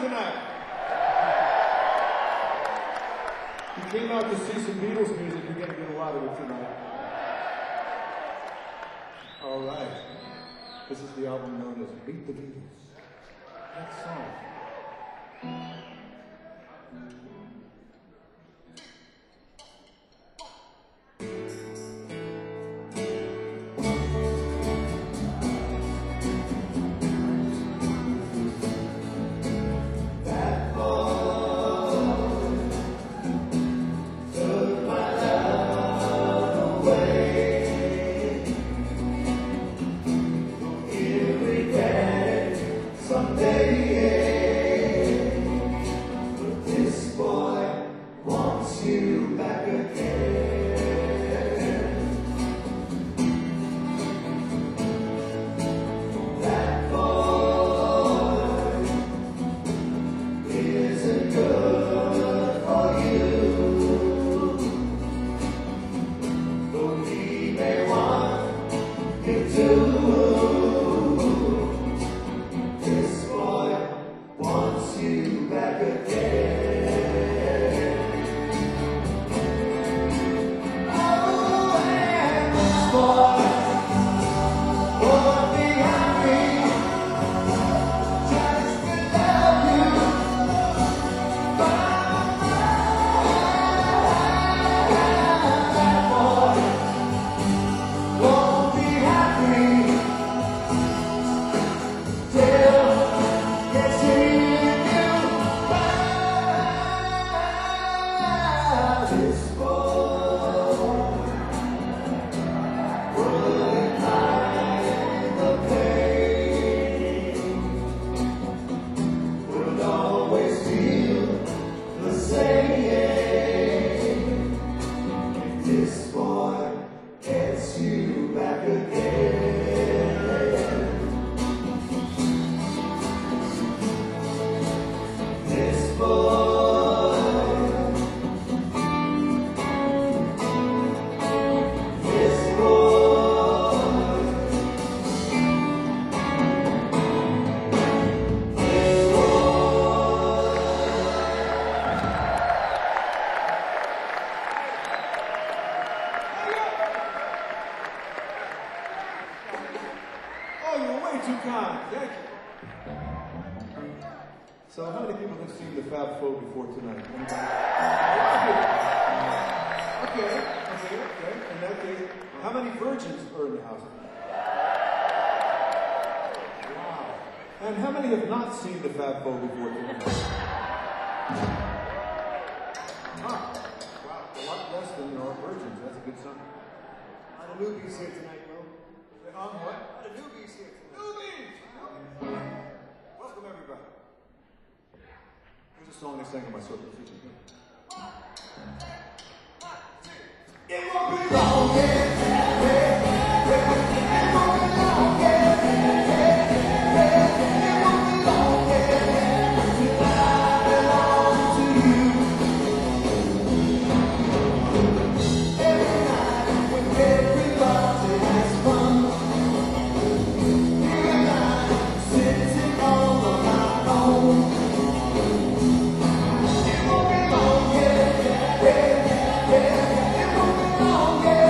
tonight? You came out to see some Beatles music, you're going to get a lot of it tonight. All right. This is the album known as Beat the Beatles. Next song. So how many people have seen the Fab Four before tonight? Okay. In that case, how many virgins are in the house? Wow. And how many have not seen the Fab Four before tonight? Wow, a lot less than there are virgins. That's a good sign. A lot of newbies here tonight, Will. What? A lot of newbies here tonight. Newbies! Welcome, everybody. Here's a song they sang in my circle. It won't be long, It won't be long,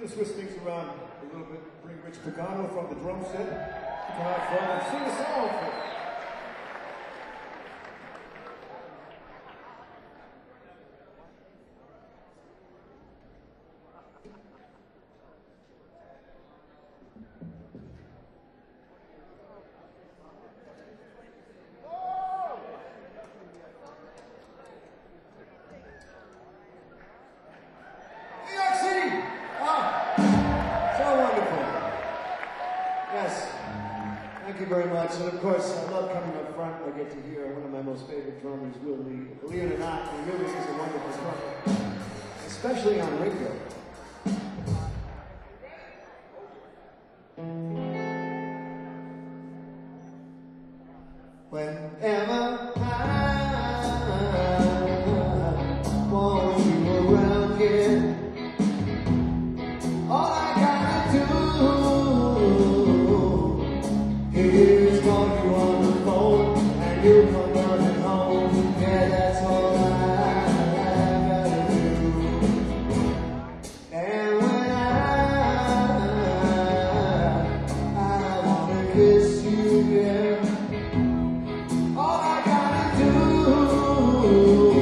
Gonna switch things around a little bit. Bring Rich Pagano from the drum set to come out front and sing a song for us. New York City! Ah, so wonderful. Yes, thank you very much. And of course, I love coming up front. I get to hear one of my most favorite drummers, Will Lee. Believe it or not, he really is a wonderful drummer, especially on radio. Whenever I want you around here, all I gotta do is call you on the phone and you come running home. Yeah, that's all I gotta do. And when I wanna kiss you, yeah. All I gotta do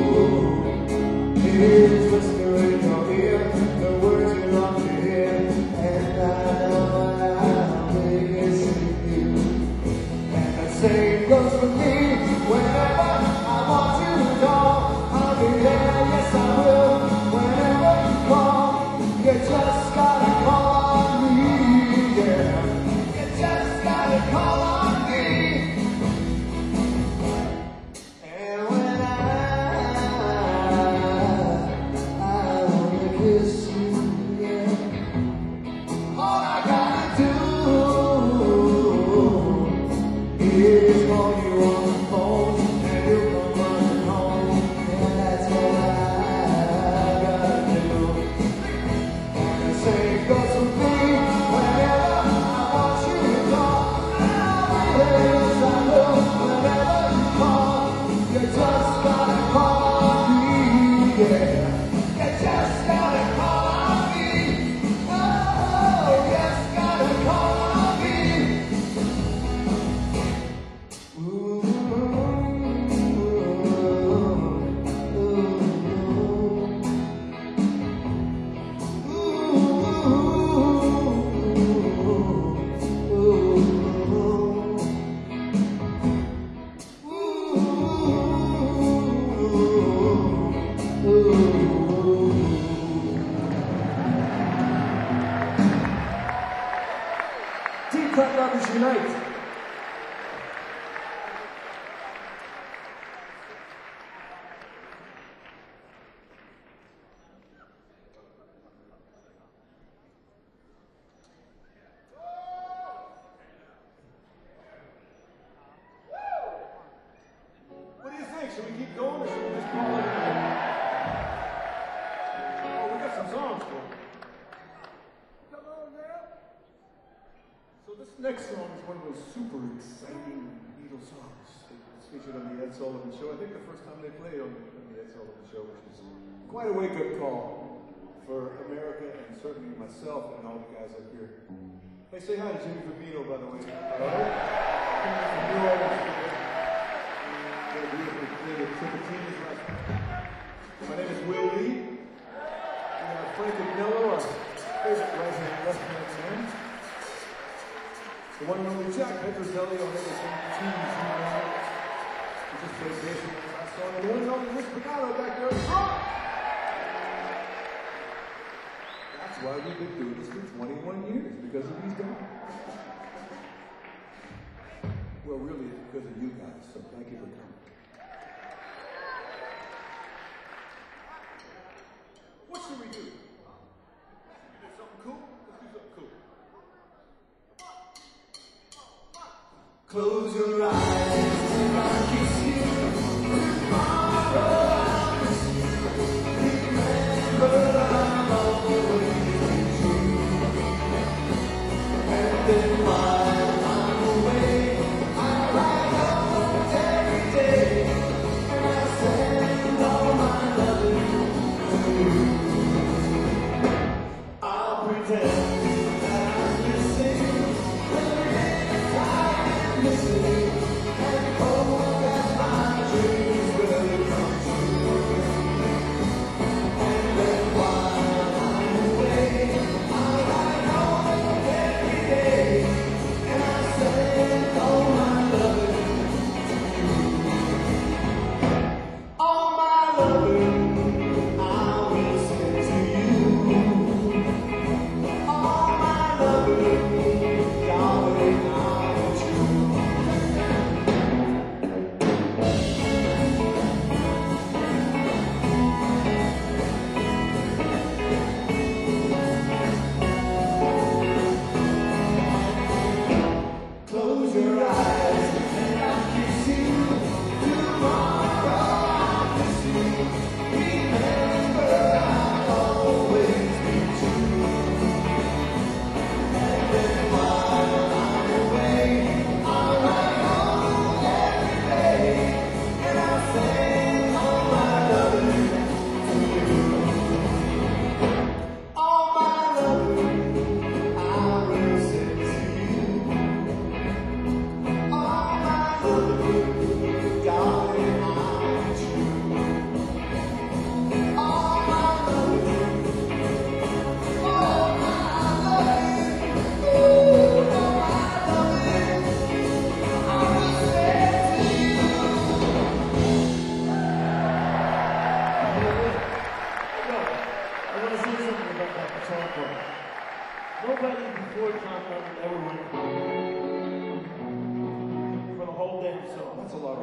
is whisper in your ear the words you love to hear, and I know I'll make it sing you. And the same goes for me. Whenever I want you to go, I'll be there. Yes, I will. Whenever you call, you just gotta call on me. Yeah, you just gotta call on me. And when I wanna kiss you, yeah. All I gotta do is call you on the phone and you come running home. And that's all I gotta do. And the same goes for me. Whenever I want you to go, I'll be there. Yes, I will. Whenever you call, you just gotta call on me, yeah. You just gotta call on me. Oh, yes, gotta call on me. Ooh, Deep Cut Lovers Unite. What do you think? Should we keep going or should we just call it? Oh, we got some songs for you. Come on now. So this next song is one of those super exciting Beatles songs. It's featured on the Ed Sullivan Show. I think the first time they played on the Ed Sullivan Show, which is quite a wake-up call for America and certainly myself and all the guys up here. Hey, say hi to Jimmy Vivino, by the way. Hello. Jimmy from New Orleans. My name is Will Lee. We have Frank Agnello, our favorite right-hand, left-hand man. The one and only Jack Petrozelli on everything. He just played bass on the last song. And the one and only Rich Pagano back there in front. That's why we've been doing this for 21 years, because of these guys. Well, really, it's because of you guys, so thank you for coming. What should we do? You did something cool? Let's do something cool. Close your eyes and I'll kiss you. Tomorrow I'll miss you. Remember I'm always with you. And then while I'm away, I write notes every day. And I send all my loving to you. I'll pretend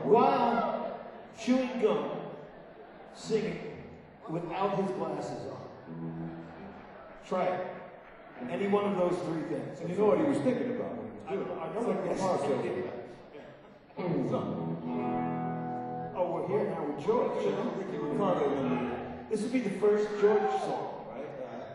while chewing gum, singing without his glasses on. Try it. Any one of those three things. And you know what he was thinking about when he was doing it. I know It's like what the he's car thinking. Oh, we're here now with George. Ricky Ricardo number. This would be the first George song, right?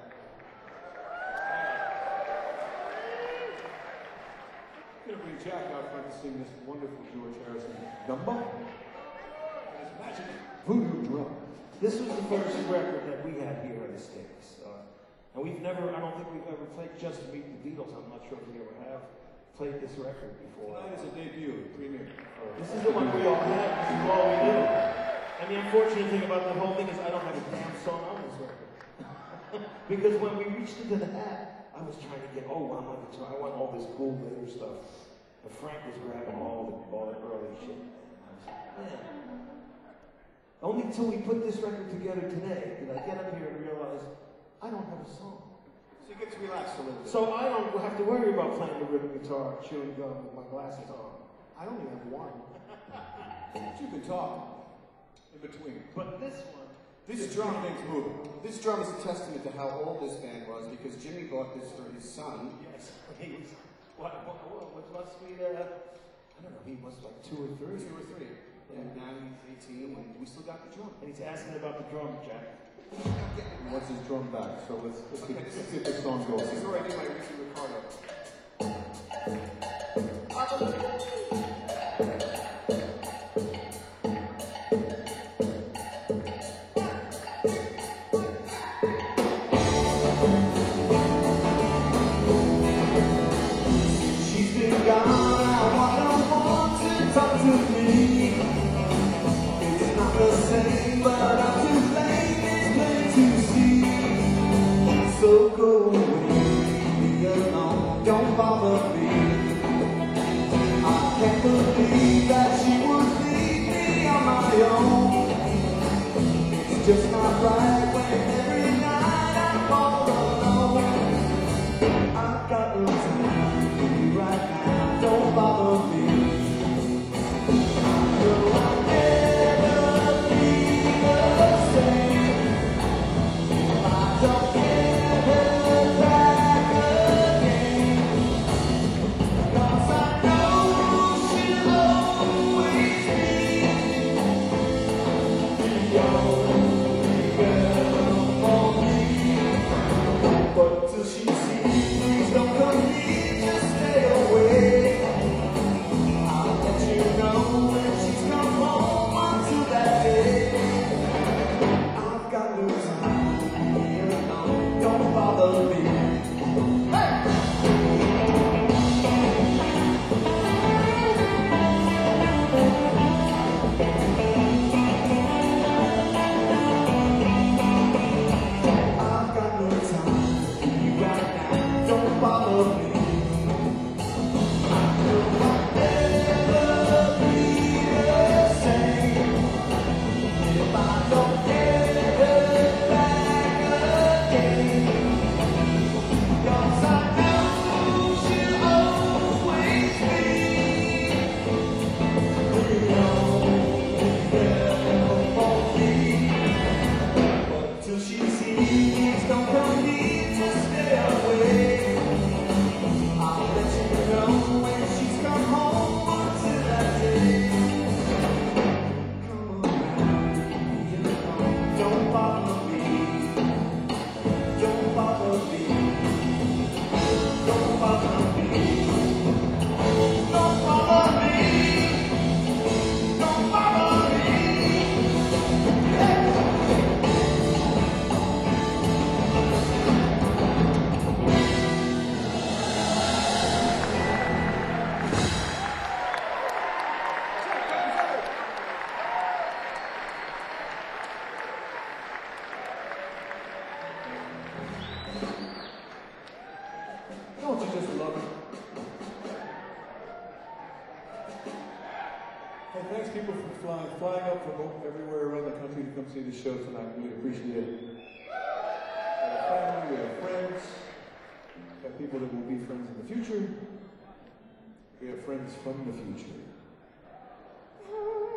I'm going to bring Jack out front to sing this wonderful George Harrison number. And his magic voodoo drum. This was the first record that we had here in the States. And we've never, I don't think we've ever played Just Meet the Beatles. I'm not sure if we ever have played this record before. Tonight is a debut, premiere. This is the one we all had. This is all we knew. And the unfortunate thing about the whole thing is I don't have a damn song on this record. Because when we reached into the hat, I was trying to get, I want all this cool later stuff. And Frank was grabbing all the early shit. I was like, man. Only until we put this record together today did I get up here and realize I don't have a song. So you get to relax a little bit. So I don't have to worry about playing the rhythm guitar, chewing gum with my glasses on. I only have one. But you can talk in between. But this one, This drum thing's moving. This drum is a testament to how old this band was because Jimmy bought this for his son. yes, he was, what must be, I don't know, he was like 2 or 3. 2 or 3. And now he's 18 and we still got the drum. And he's asking about the drum, Jack. He wants his drum back, so let's get this song going. This is where I do my Ricky Ricardo. She's been gone, I want to talk to me. It's not the same, but I'm too late, it's plain to see. So go away, leave me alone, don't bother me. I can't believe that she would leave me on my own. It's just not right when every night I'm all alone. I've got no time for you right now, don't bother me. I know I'll never be the same if I don't get her back again. 'Cause I know she'll always be the only girl for me. But till she sees, don't come here, just stay away. I'll let you know when she's come home until that day. I've got no time to be here alone, don't bother me. I've got no time for you right now, don't bother me. I know I'll never be the same if I don't get her back again. 'Cause I know she'll always be the only girl for me. But till she sees, don't come here, just stay away. I'll let you know when she's come home until that day. Come around, be alone, don't bother me. Don't bother me. Don't bother me. Don't bother me. Don't bother me. Don't you just love it? Hey, thanks people for flying up from everywhere around the country to come see the show tonight. Really appreciate it. We have family, we have friends, we have people that will be friends in the future. We have friends from the future.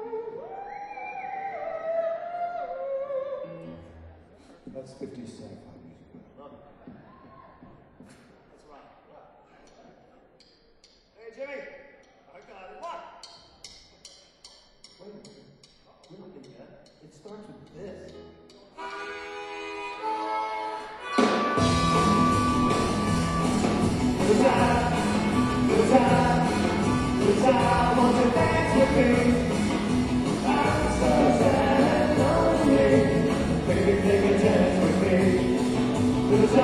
That's 50s sci-fi music. Love it. That's right. Hey, Jimmy. I got it. What? Wait a minute. We're not getting that. It starts with this. Cause I want to dance with me. I'm so sad and lonely. Baby, take a chance with me. Cause I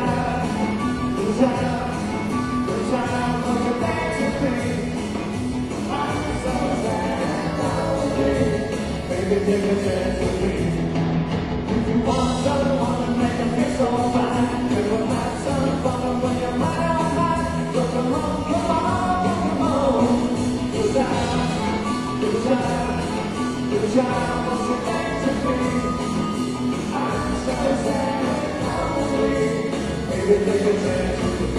want to dance with me. I'm so sad and lonely. Baby, take a chance with me. If you want someone to make them feel so fine, you will have some fun when you're mine on mine. So come on, come on, come on. Cause I want to dance with me. I'm so sad and lonely. Baby, take a chance with me.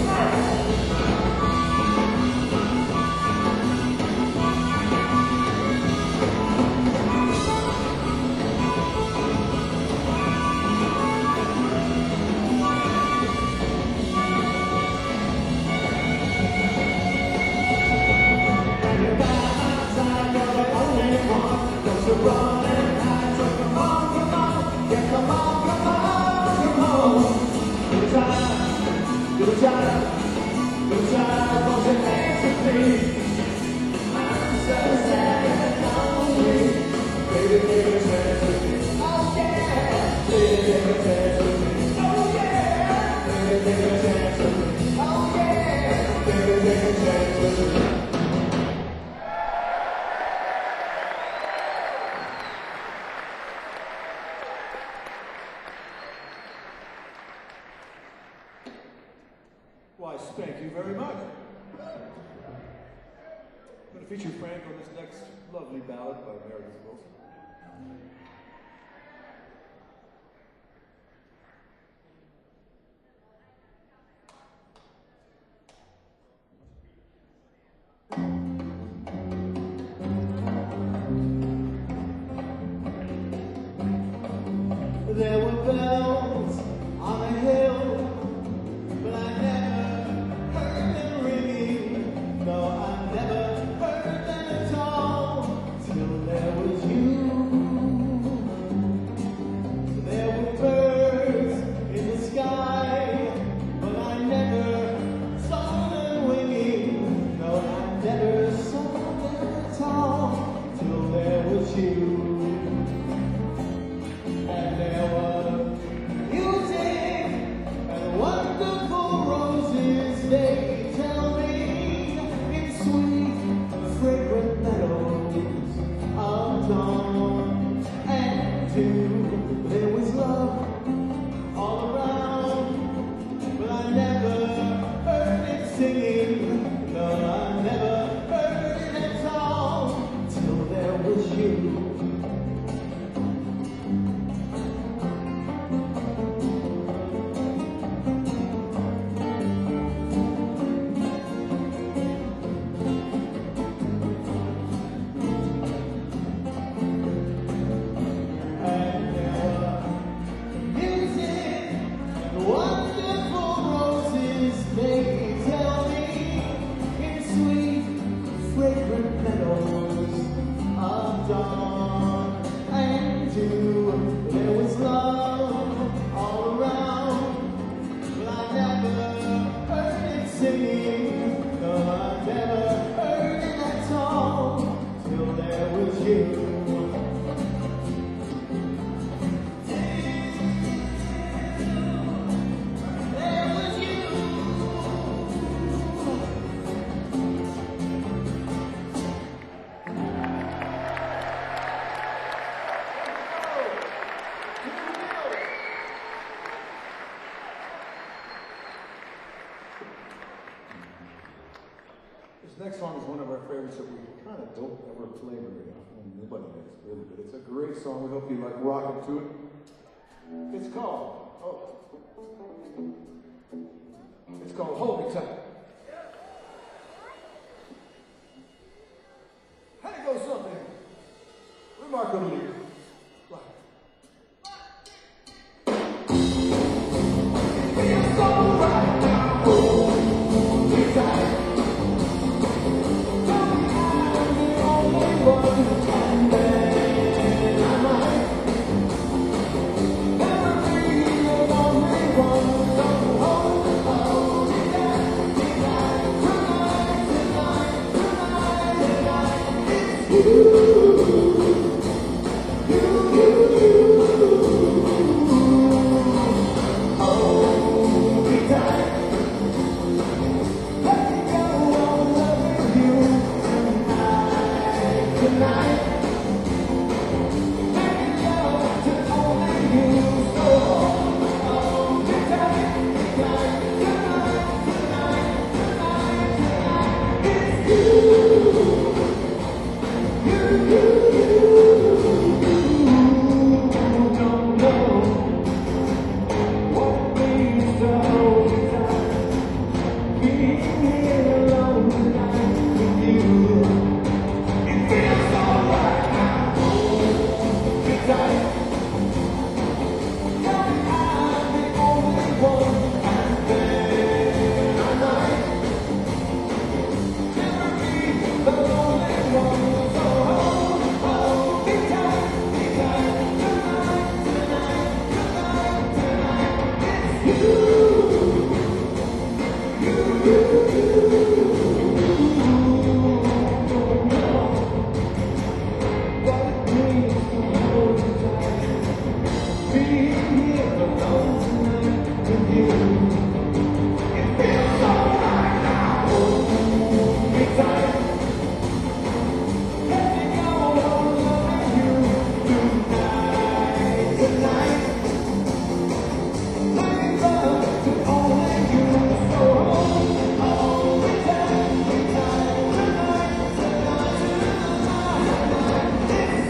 Run and hide, so come on, yeah, come on, Cause I want to dance with me. I'm so sad and lonely. Baby, take a chance with me. Oh yeah, baby, take a chance with me. Oh yeah, baby, take a chance with me. Oh yeah, baby, take a chance with me. Why, thank you very much. I'm going to feature Frank on this next lovely ballad by Meredith Wilson. There were bells on a hill, but I never heard them ringing. No, I never heard them at all, till there was you. There were birds in the sky, but I never saw them winging. No, I never saw them at all, till there was you. And there was music and wonderful roses, they tell me, in sweet, fragrant meadows of dawn. And too, there was love all around, but I never heard it singing. No, I never heard it at all, till there was you. Wonderful roses, they tell me, in sweet, fragrant meadows of dawn. And too, there was love all around, but I never heard it singing. No, I never heard it at all, till there was you. This next song is one of our favorites that we kind of don't ever play very often. Nobody does, really, but it's a great song. We hope you like rocking to it. It's called Hold Me Tight. How goes something remarkably like.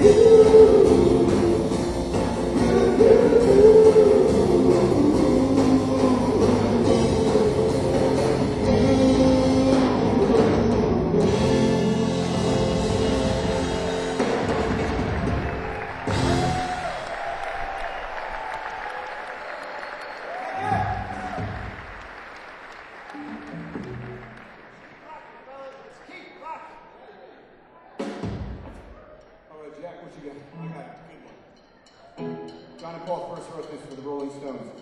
All right, Jack, what you got? I got a good one. John and Paul first wrote this for the Rolling Stones.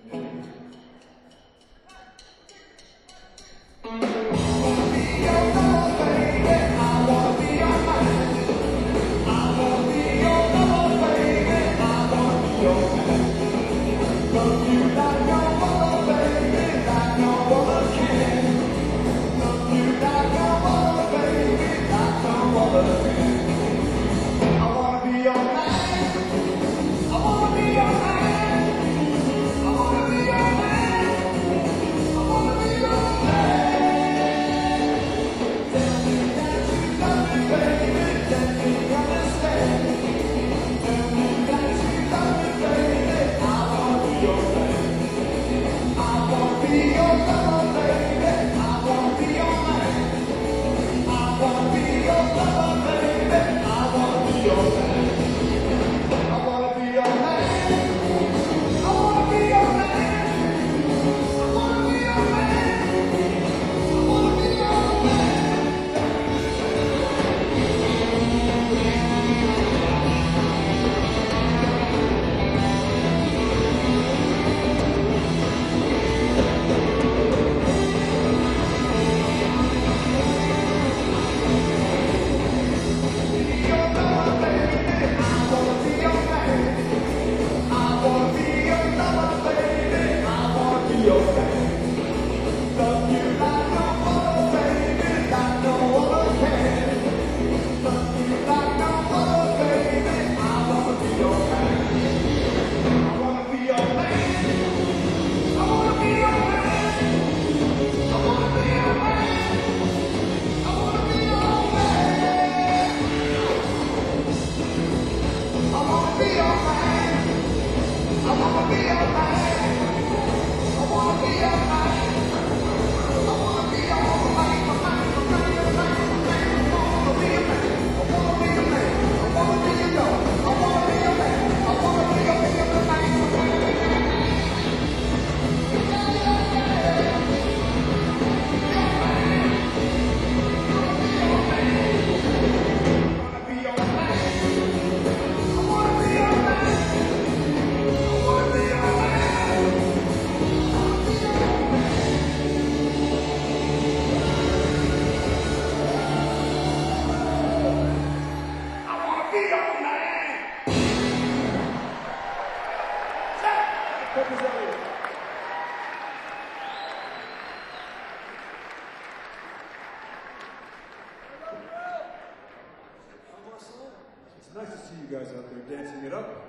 It's nice to see you guys out there dancing it up.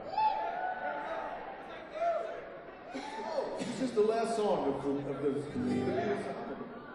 Oh, this is the last song of the Beatles album.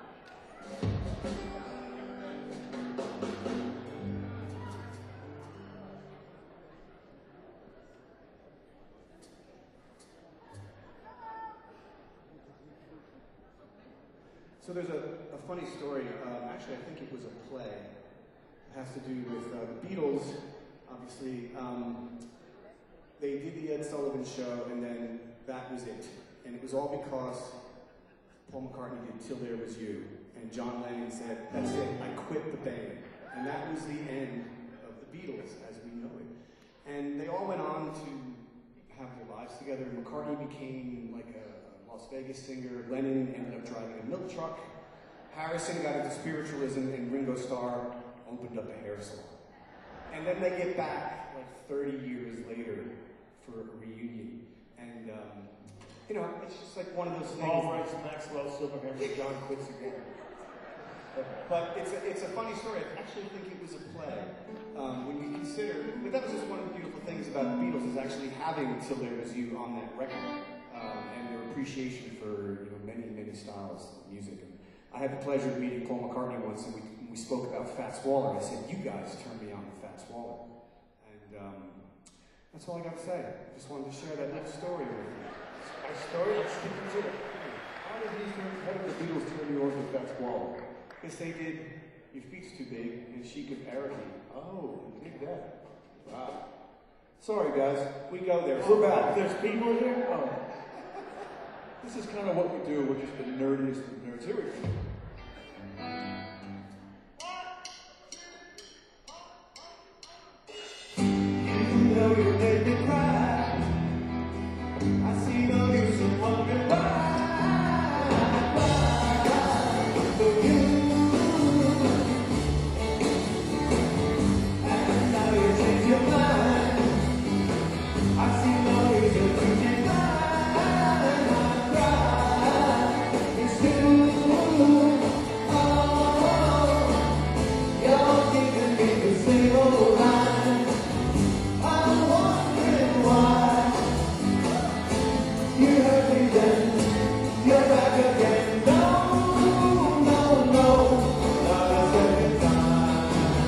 So there's a funny story. Actually, I think it was a play. It has to do with the Beatles. Obviously, they did the Ed Sullivan Show, and then that was it. And it was all because Paul McCartney did "Till There Was You," and John Lennon said, "That's it. I quit the band." And that was the end of the Beatles as we know it. And they all went on to have their lives together. And McCartney became like a Las Vegas singer. Lennon ended up driving a milk truck. Harrison got into spiritualism, and Ringo Starr opened up a hair salon. And then they get back like 30 years later for a reunion. And, you know, it's just like one of those things. Paul writes Maxwell Silverhammer, John quits again. But it's a funny story. I actually think it was a play. When you consider, but that was just one of the beautiful things about the Beatles is actually having "Till There Was You" on that record, and their appreciation for many styles of music. And I had the pleasure of meeting Paul McCartney once, and we spoke about Fats Waller. I said, "You guys turned me on to Fats Waller," And that's all I got to say. Just wanted to share that little story with you. Our story, let's keep it to it. How did the Beatles turn you on to Fats Waller? Because they did Your Feet's Too Big and Chic of Arity. Oh, you dig that? Wow. Sorry, guys. We go there. We're back. There's people here? Oh. This is kind of what we do. We're just the nerdiest of nerds. Here we go. You know you made me cry. I see no use in wondering why. For you. And now you change your mind. I see no reason to deny. I cry. It's true. Oh, you're giving me the same old line. I'm wondering why you hurt me then, you're back again. No, no, no, not a second time.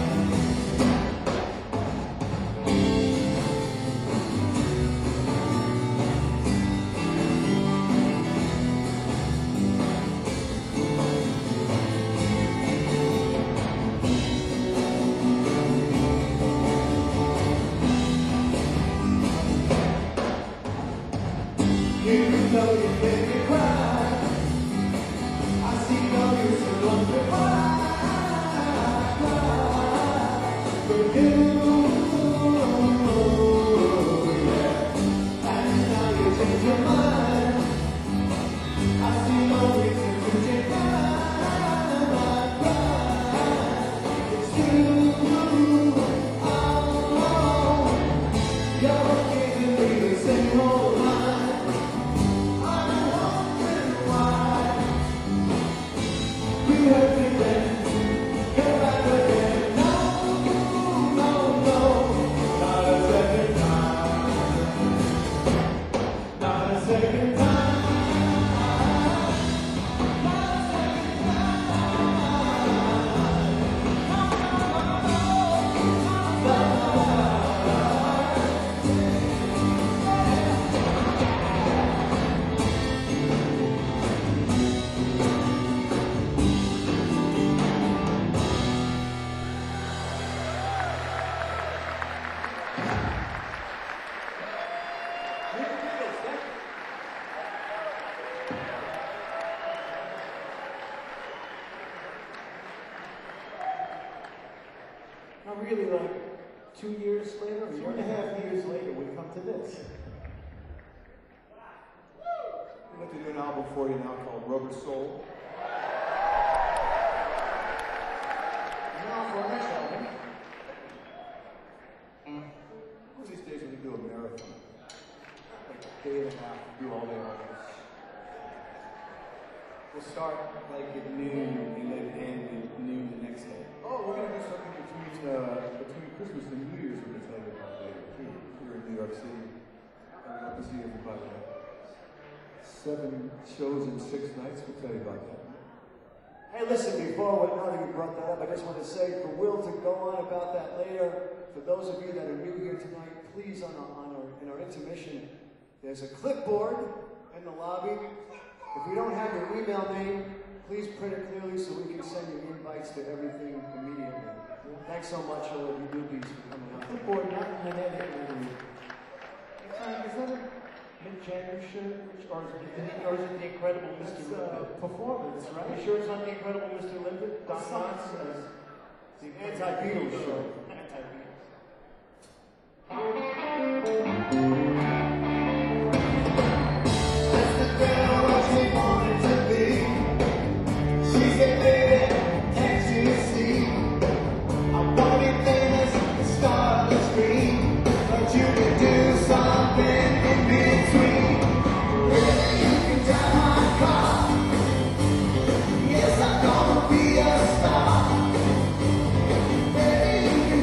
You know you made me cry. I see no use in wondering why. For you, yeah. And now you change your mind. I see no reason to deny. I cry. It's true. Oh, you're giving me the same old line. You hurt me then, you're back again. No, no, no, not a second time. Not a second time. Not really, like 2 years later, or 2.5 years later, we come to this. We'd like to do an album for you now called Rubber Soul. Now for our next album. One of these days we can do a marathon. Like a day and a half, do all the albums. We'll start like at noon and then end at noon the next day. Oh, we're going to do something between Christmas and New Year's we're going to tell you about later too. Here in New York City. And we'd love to see everybody. 7 shows in 6 nights, we'll tell you about that. Hey, listen, before, now that you brought that up, I just want to say for Will to go on about that later. For those of you that are new here tonight, please, in our intermission, there's a clipboard in the lobby. If we don't have your email name, please print it clearly so we can send you invites to everything immediately. Thanks so much, all of you newbies, for coming out. Clipboard, not in an edit. Is that a Mick Jagger shirt? Or is it the Incredible Mr. Limpet? Performance, Are right? you sure it's not the Incredible Mr. Limpet? Don Knotts as The anti-Beatles show. Anti-Beatles. That's the girl what she wanted to be. She said, baby, can't you see? I wanna be famous and start the screen, but you can do something in between. Baby, you can drive my car. Yes, I'm gonna be a star. Baby, you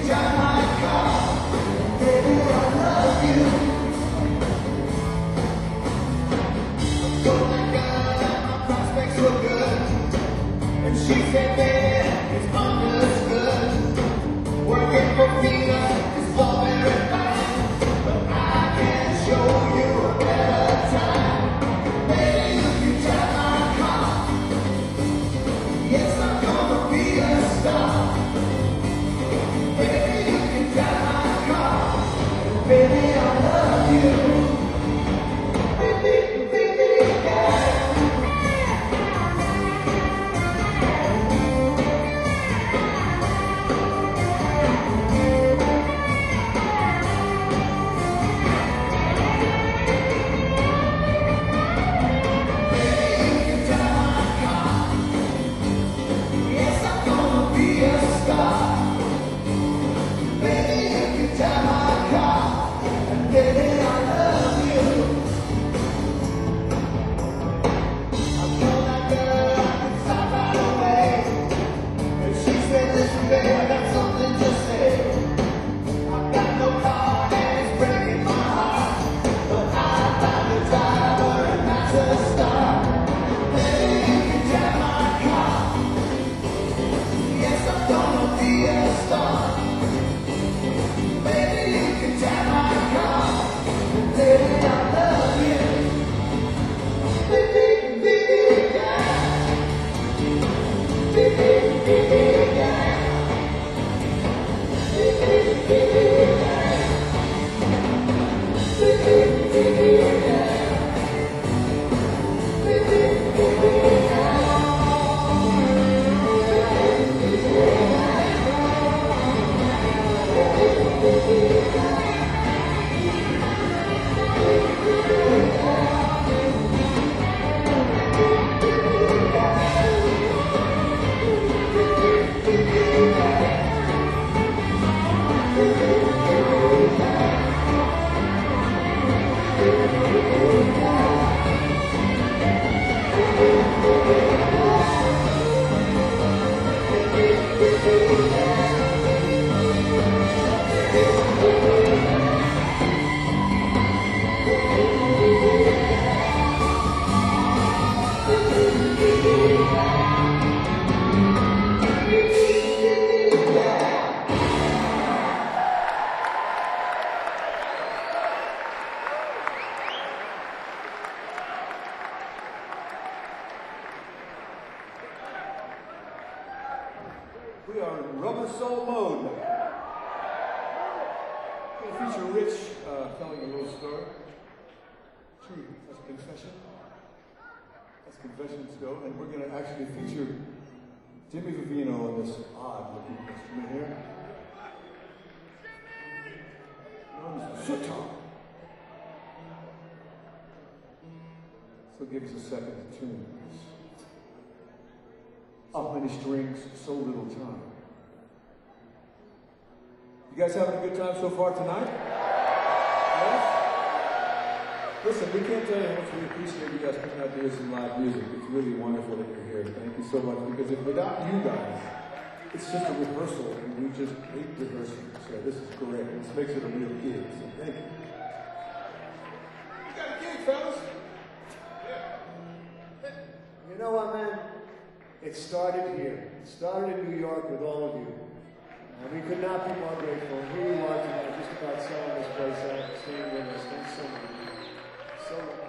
We are in rubber soul mode. We're going to feature Rich telling a little story. True, that's a confession. That's confessions go. And we're going to actually feature Jimmy Vivino on this odd looking instrument here. Known as the sitar. So give us a second to tune this. Up many strings, so little time. You guys having a good time so far tonight? Yes? Listen, we can't tell you how much we appreciate you guys coming out to hear some live music. It's really wonderful that you're here. Thank you so much, because if without you guys, it's just a rehearsal, and we just hate rehearsing. So this is great. This makes it a real gig, so thank you. You got a gig, fellas? Yeah. You know what, man? It started here. It started in New York with all of you. And we could not be more grateful. Here you are tonight, just about selling this place out, staying with us. Thanks so much. So much.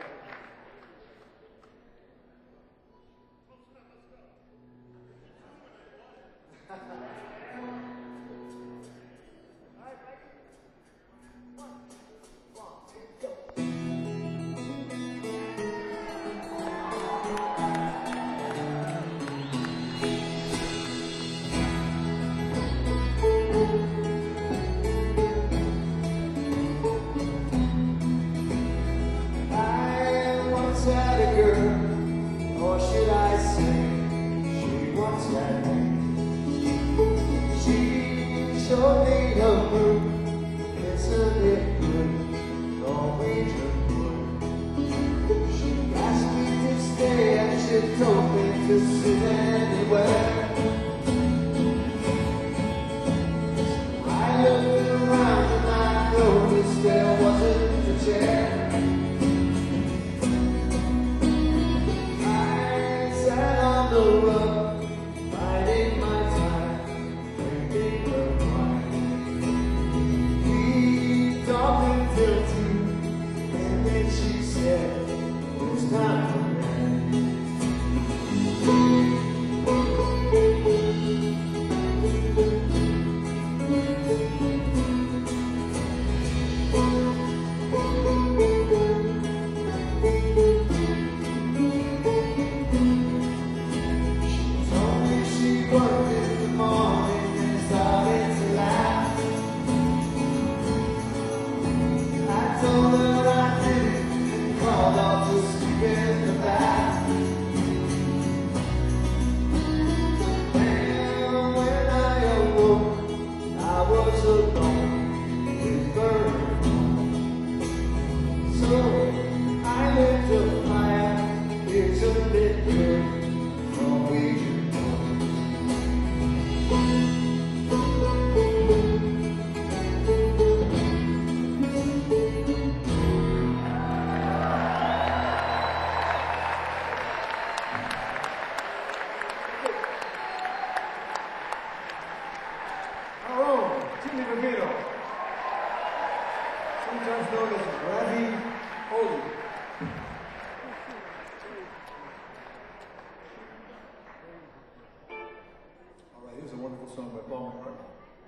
sometimes known as Ravi Oli. All right, here's a wonderful song by Paul McCartney.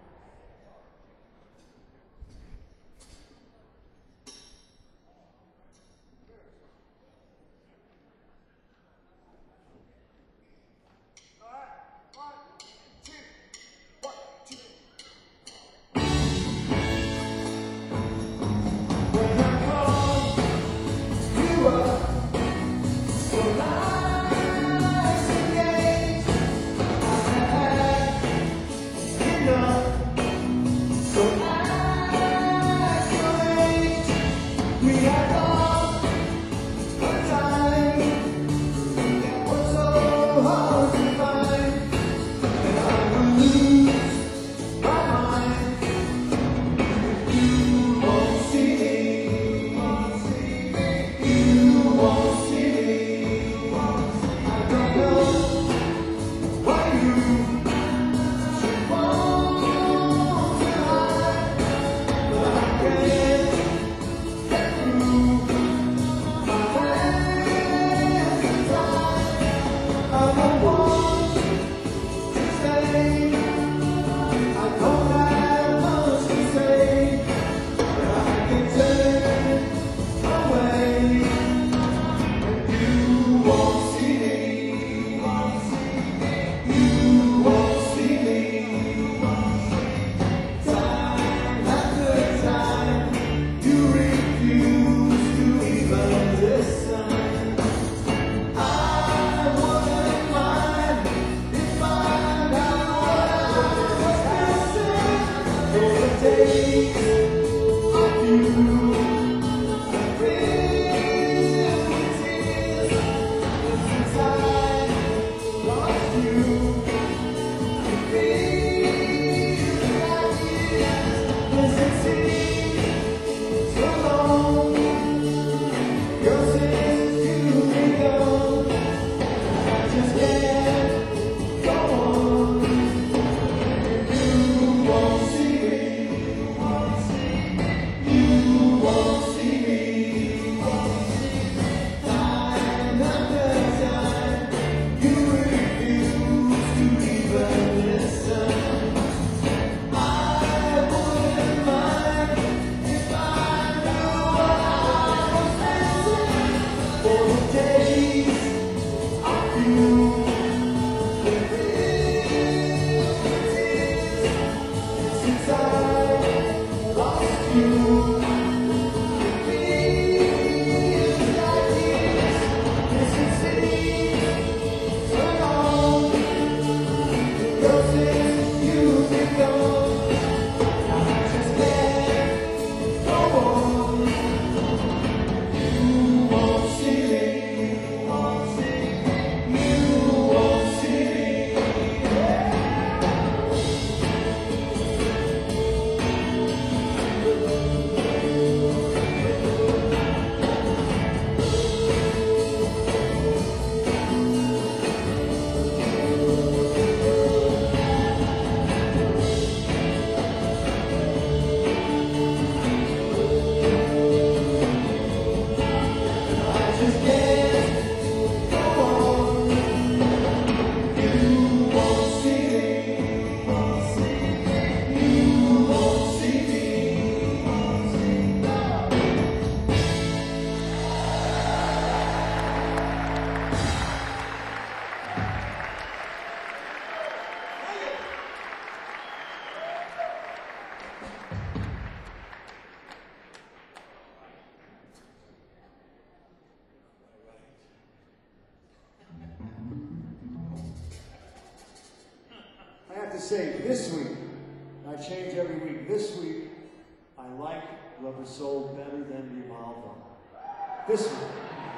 I have to say, this week, I change every week. This week, I like Rubber Soul better than Revolver. This week.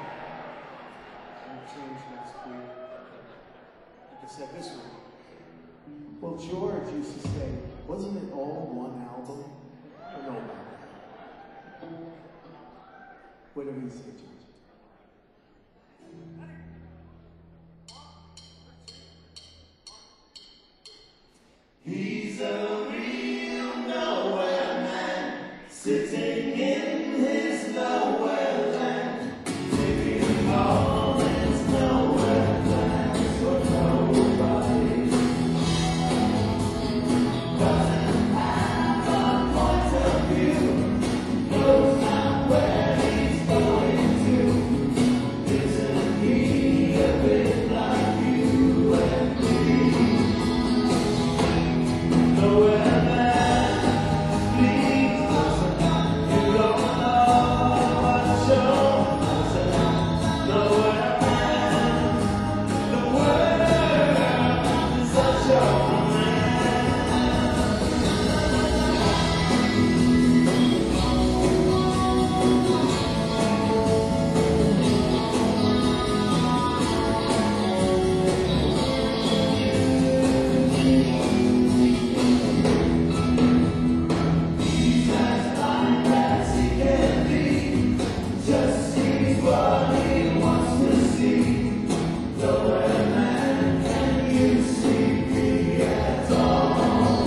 I'll change next week. Like I said, this week. Well, George used to say, wasn't it all one album? I don't know about that. Whatever you say, George. He's a real nowhere man. sitting in his nowhere land, living all his nowhere plans for nobody. Doesn't have a point of view, knows not where he's going to. Isn't he a bit like you and me? Nowhere man, please listen. You don't know what you're missing. Nowhere man, the world is such a just sees what he wants to see. Nowhere man can you see me at all.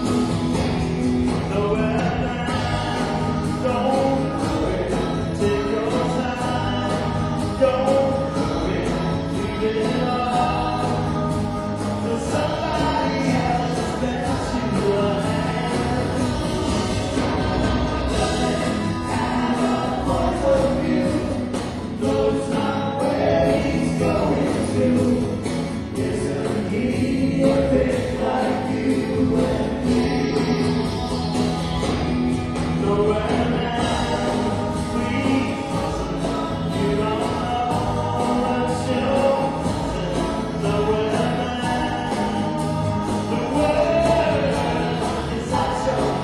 Nowhere man, don't hurry, take your time. Don't hurry, leave it all for somebody else that you love. Knows not where he's going to. Isn't he a bit like you and me? Nowhere man, please listen. You don't know what you're missing. Nowhere man, the world is such a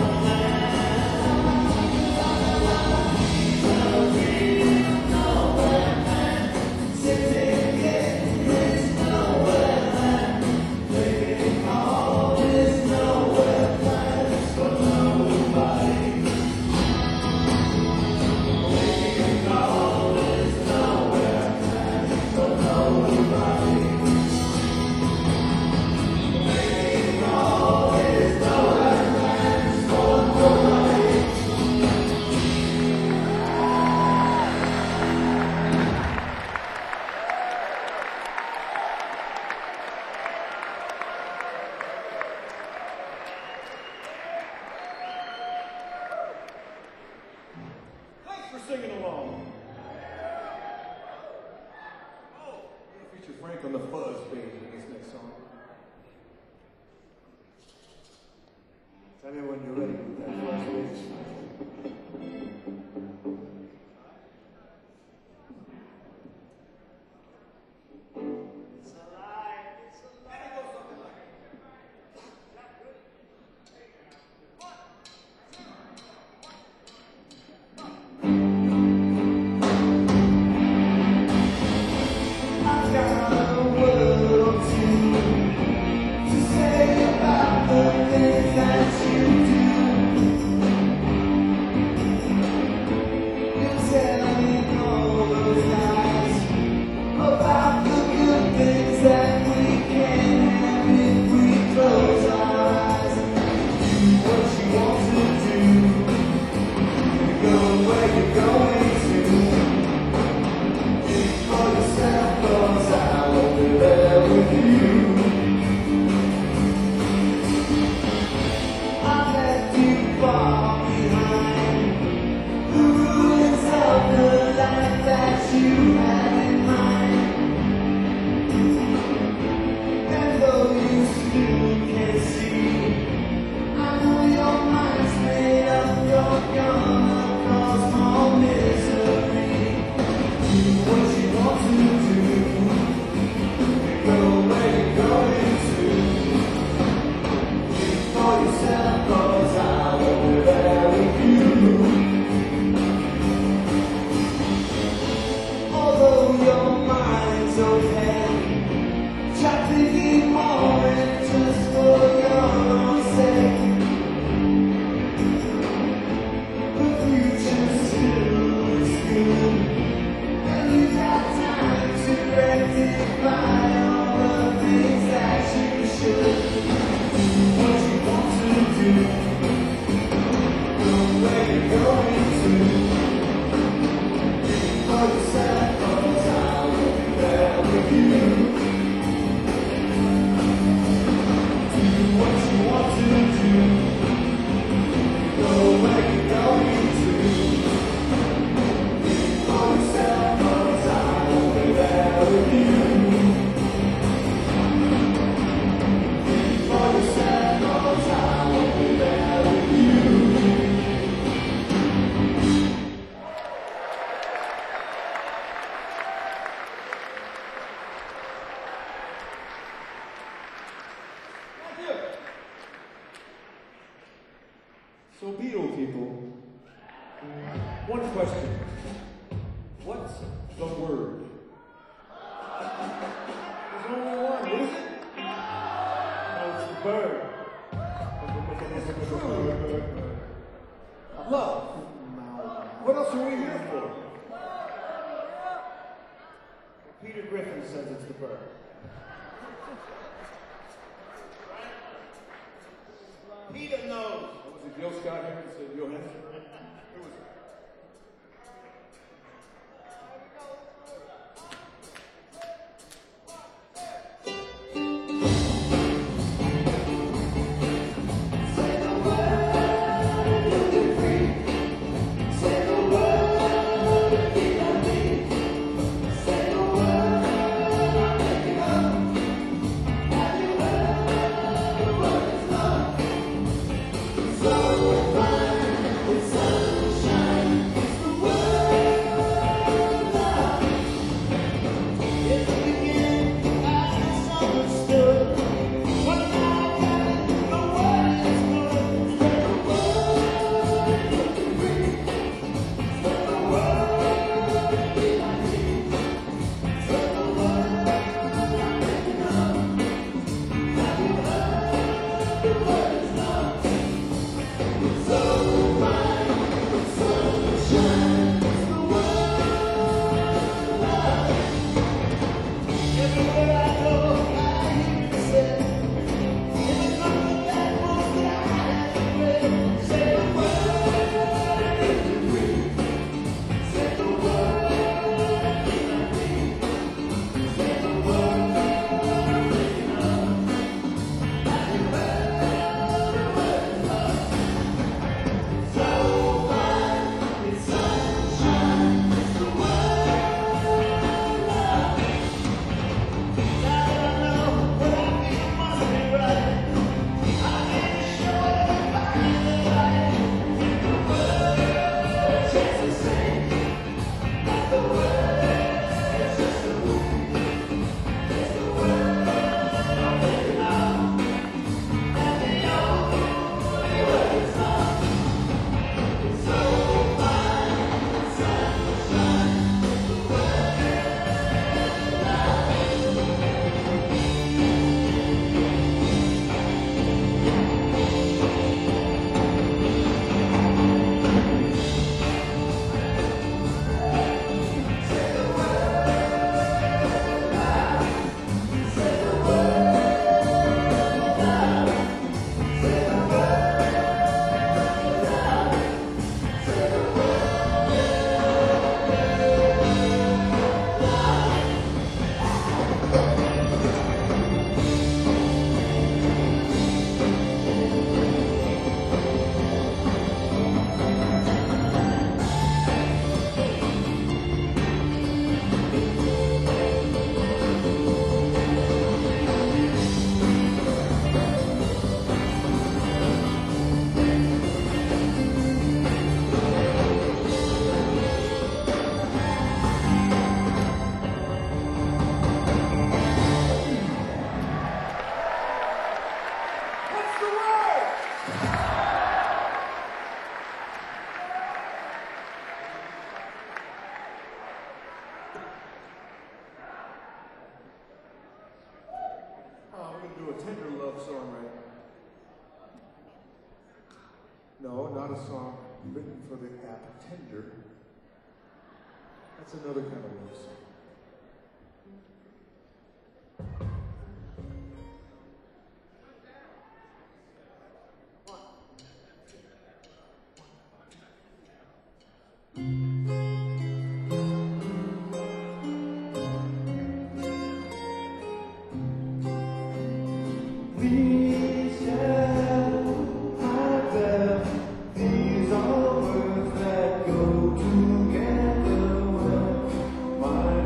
Thanks for singing along. Oh, we're gonna feature Frank on the fuzz bass in this next song. Tell me when you're ready with that fuzz bass. It's alive, it's alive. And it goes something like I've got a word. one question. What's the word? There's only one. What is it? No, it's the bird. Love. What else are we here for? Peter Griffin says it's the bird. Peter knows. Was it Gil Scott here that said Johansson? Who was it? No, not a song written for the app Tender. That's another kind of love song. These are words that go together well.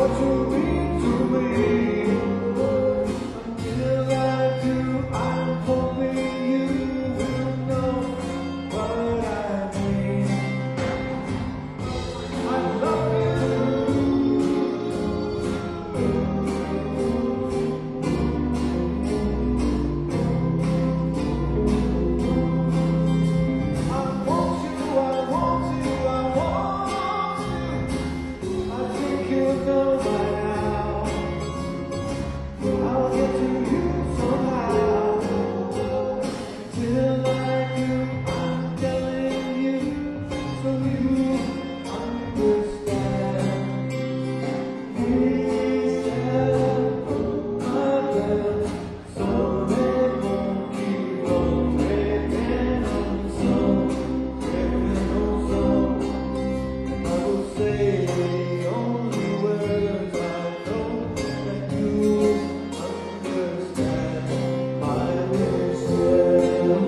what you mean to me. Until I do, I'm hoping you will know what I mean. I love you. I want you, I want you, I want you. I think you know by now. I'll get to you somehow. Till I do, I'm telling you, so you understand. Please tell my friends so they won't keep on breaking on so, breaking on so. I will say the only words I know that you understand my wishes.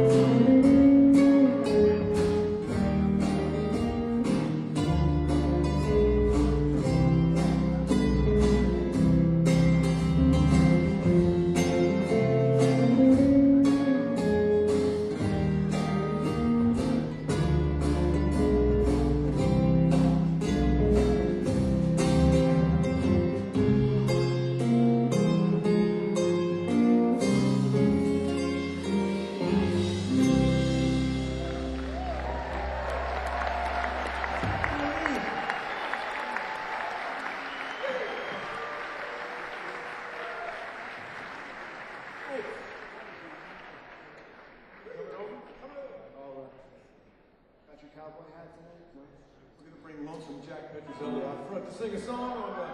Got your cowboy hat today? No? We're gonna bring Lonesome Jack Petrozelli out front to sing a song on that.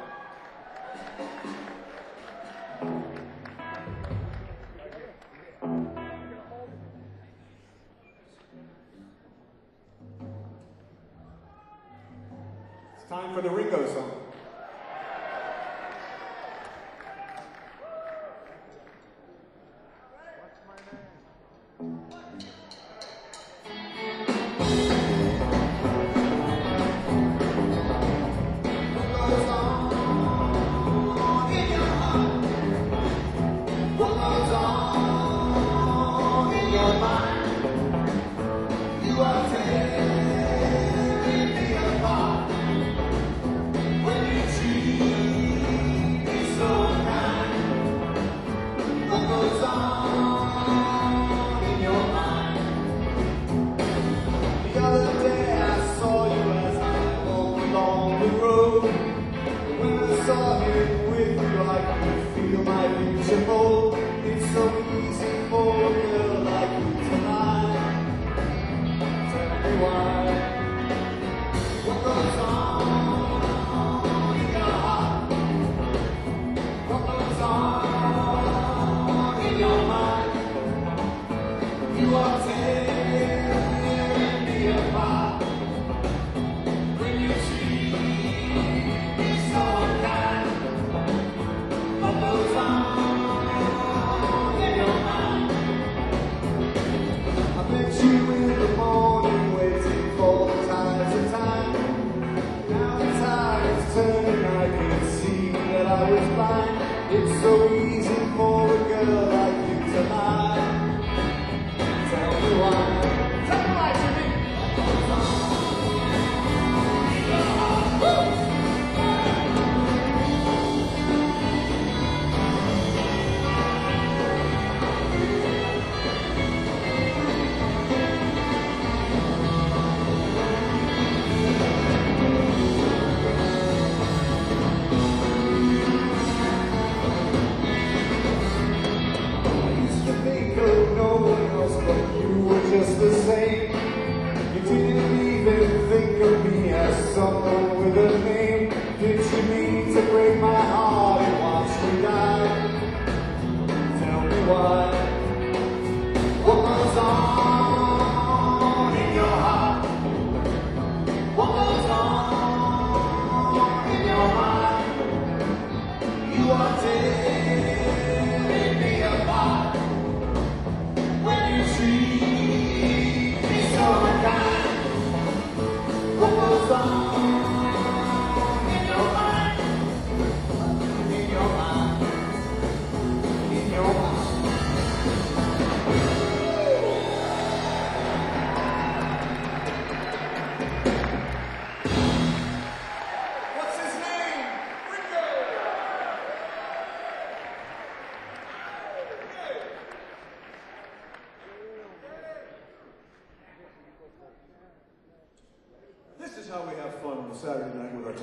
It's time for the Ringo song. The other day I saw you as I walked along the road. When I saw him with you, I could feel my future mold. It's so easy for a girl like you to lie. Tell me why. What goes on in your heart? What goes on in your mind? You are tearing me apart. When you treat me so unkind, what goes on in your mind? I met you in the morning, waiting for the tides of time. Now the tide is turning, I can see that I was blind. It's so easy for a girl like you to lie. Tell me why. Tell me why, Jimmy. I used to think of no one else but you were just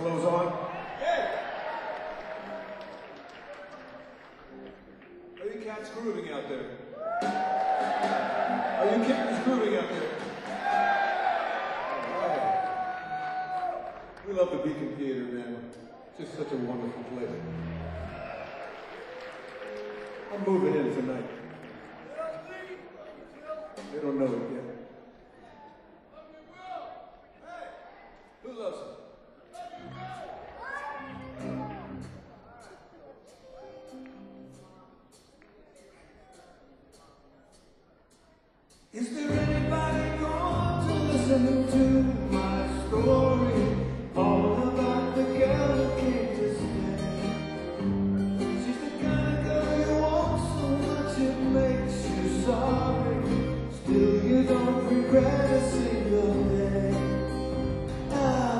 clothes on. Hey! Are you cats grooving out there? Are you kittens grooving out there? All right. We love the Beacon Theater, man. Just such a wonderful place. I'm moving in tonight. They don't know it yet. Hey! Who loves it? Is there anybody going to listen to my story? All about the girl who came to stay. She's the kind of girl you want so much it makes you sorry. Still you don't regret a single day. Oh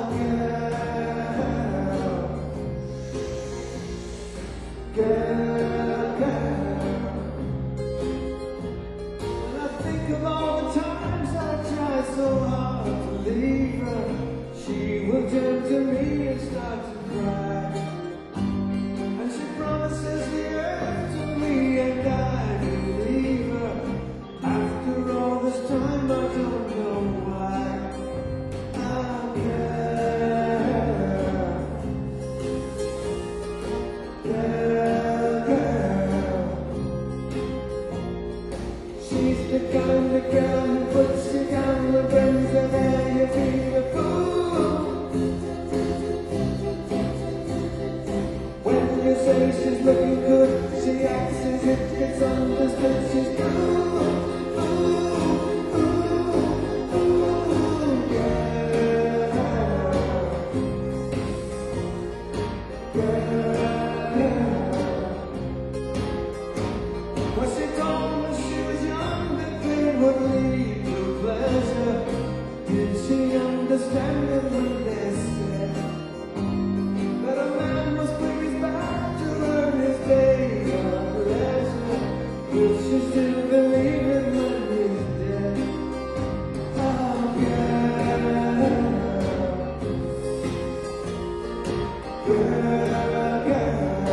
girl, when I think of all the times I tried so hard to leave her, she will turn to me and start to cry. And she promises the earth to me and I believe her. After all this time I don't know why. Oh girl. She's the kind of girl who puts you down the bends and then you feel a fool. When you say she's looking good, she acts as if it's understood she's cool. Well, she told me she was young, that pain would lead to pleasure. Did she understand it when they said that a man must break his back to earn his day of pleasure? Will she still believe it when he's dead? Oh, girl.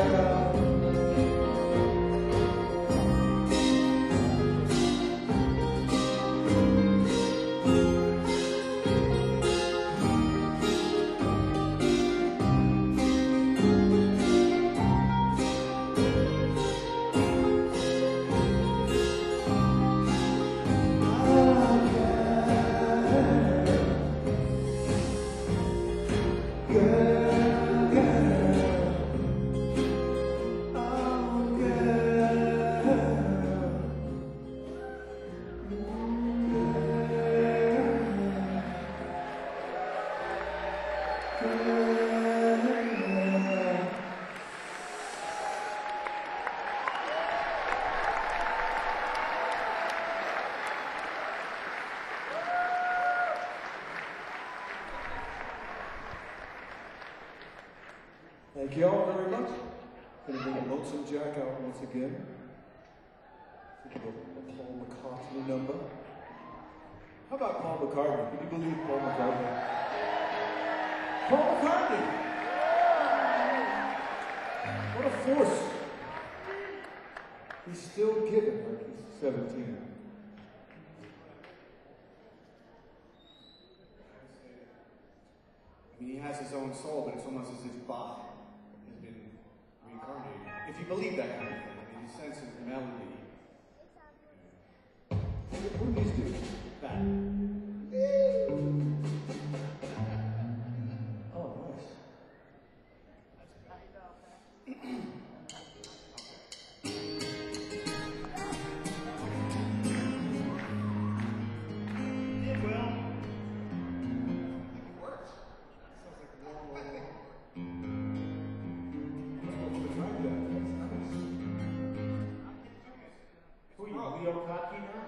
Thank you all very much. Gonna bring Lonesome Jack out once again. A Paul McCartney number. How about Paul McCartney? Can you believe Paul McCartney? Paul McCartney! What a force! He's still giving like he's 17. I mean, he has his own soul, but it's almost as if Bach has been reincarnated. If you believe that kind of thing, I mean, the sense of melody. What do these do? That. Oh, nice. Leo cocky now?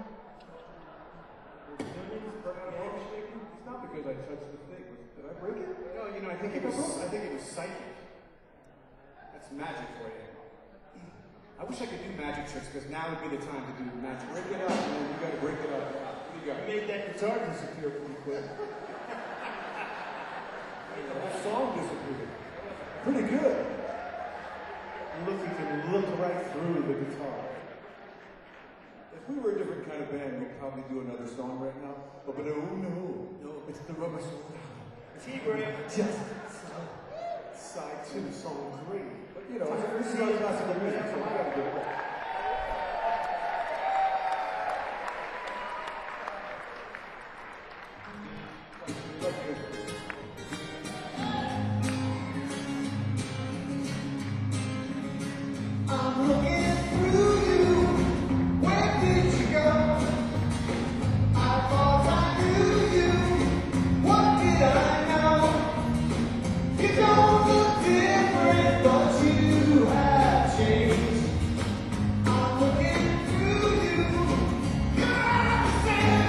It's not because I touched the thing. Did I break it? No, you know, I think it was psychic. That's magic for you. I wish I could do magic tricks because now would be the time to do magic. Break it up, man. You gotta break it up. What do you got? You made that guitar disappear pretty quick. The whole song disappeared. Pretty good. Look, you can look right through the guitar. If we were a different kind of band, we'd probably do another song right now. But no, it's the Rubber Soul. T-Greg. Just side 2, song 3. But you know, this is our classical music, so we gotta do it. I'm looking through you. Where did you go? I thought I knew you. What did I know? You don't look different, but you have changed. I'm looking through you. You're not the same.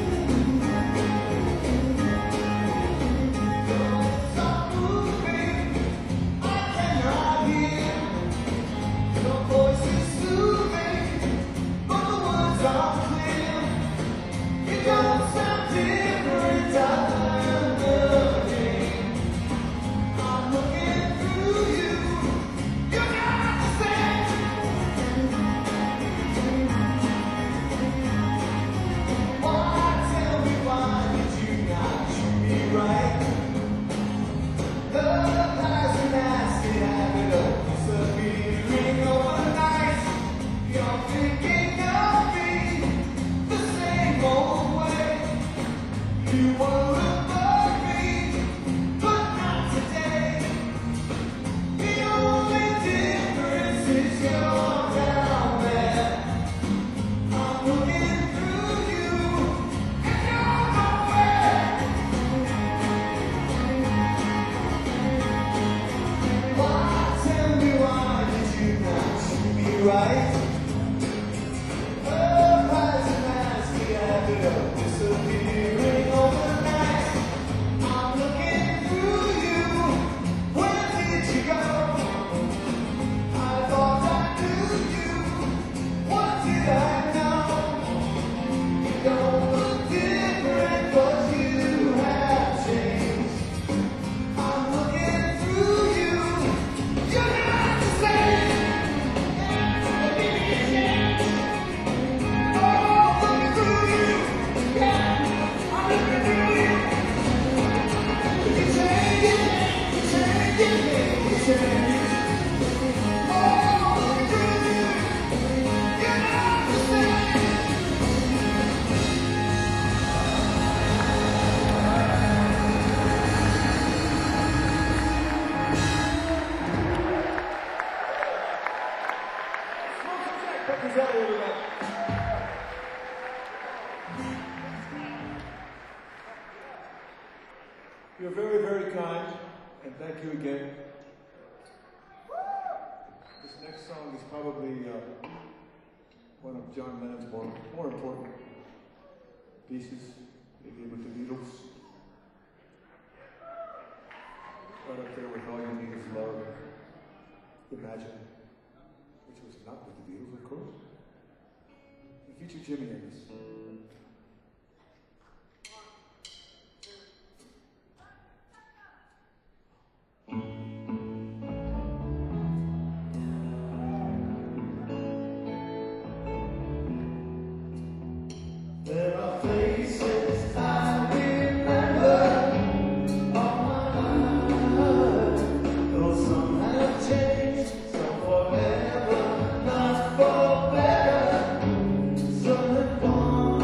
Don't stop moving. I cannot hear. Your voice is soothing, but the words are clear. You don't sound different, I'm looking. I'm looking through you. You're not the same. Why, tell me why did you not treat me right? Love has a nasty habit of disappearing overnight. You're thinking of me the same old way. You were above me, but not today. The only difference is you're down there. I'm looking through you, and you're nowhere. Why, tell me why did you not treat me right? Love has a nasty habit of disappearing overnight. I'm looking through you. Where did you go? I thought I knew you. What did I know? You don't look different, but you have changed. I'm looking through you. You're not the same. Oh, looking through you. Yeah, I'm looking through you. You're changing, you're changing, you're changing. Oh, looking through you. You're not the same. You're very, very kind, and thank you again. This next song is probably one of John Lennon's more important pieces, maybe with the Beatles. Right up there with All You Need Is Love, Imagine, which was not with the Beatles, of course. The future Jimi Hendrix. There are places I remember on my heart, though some have changed, some forever, not for better. Some have gone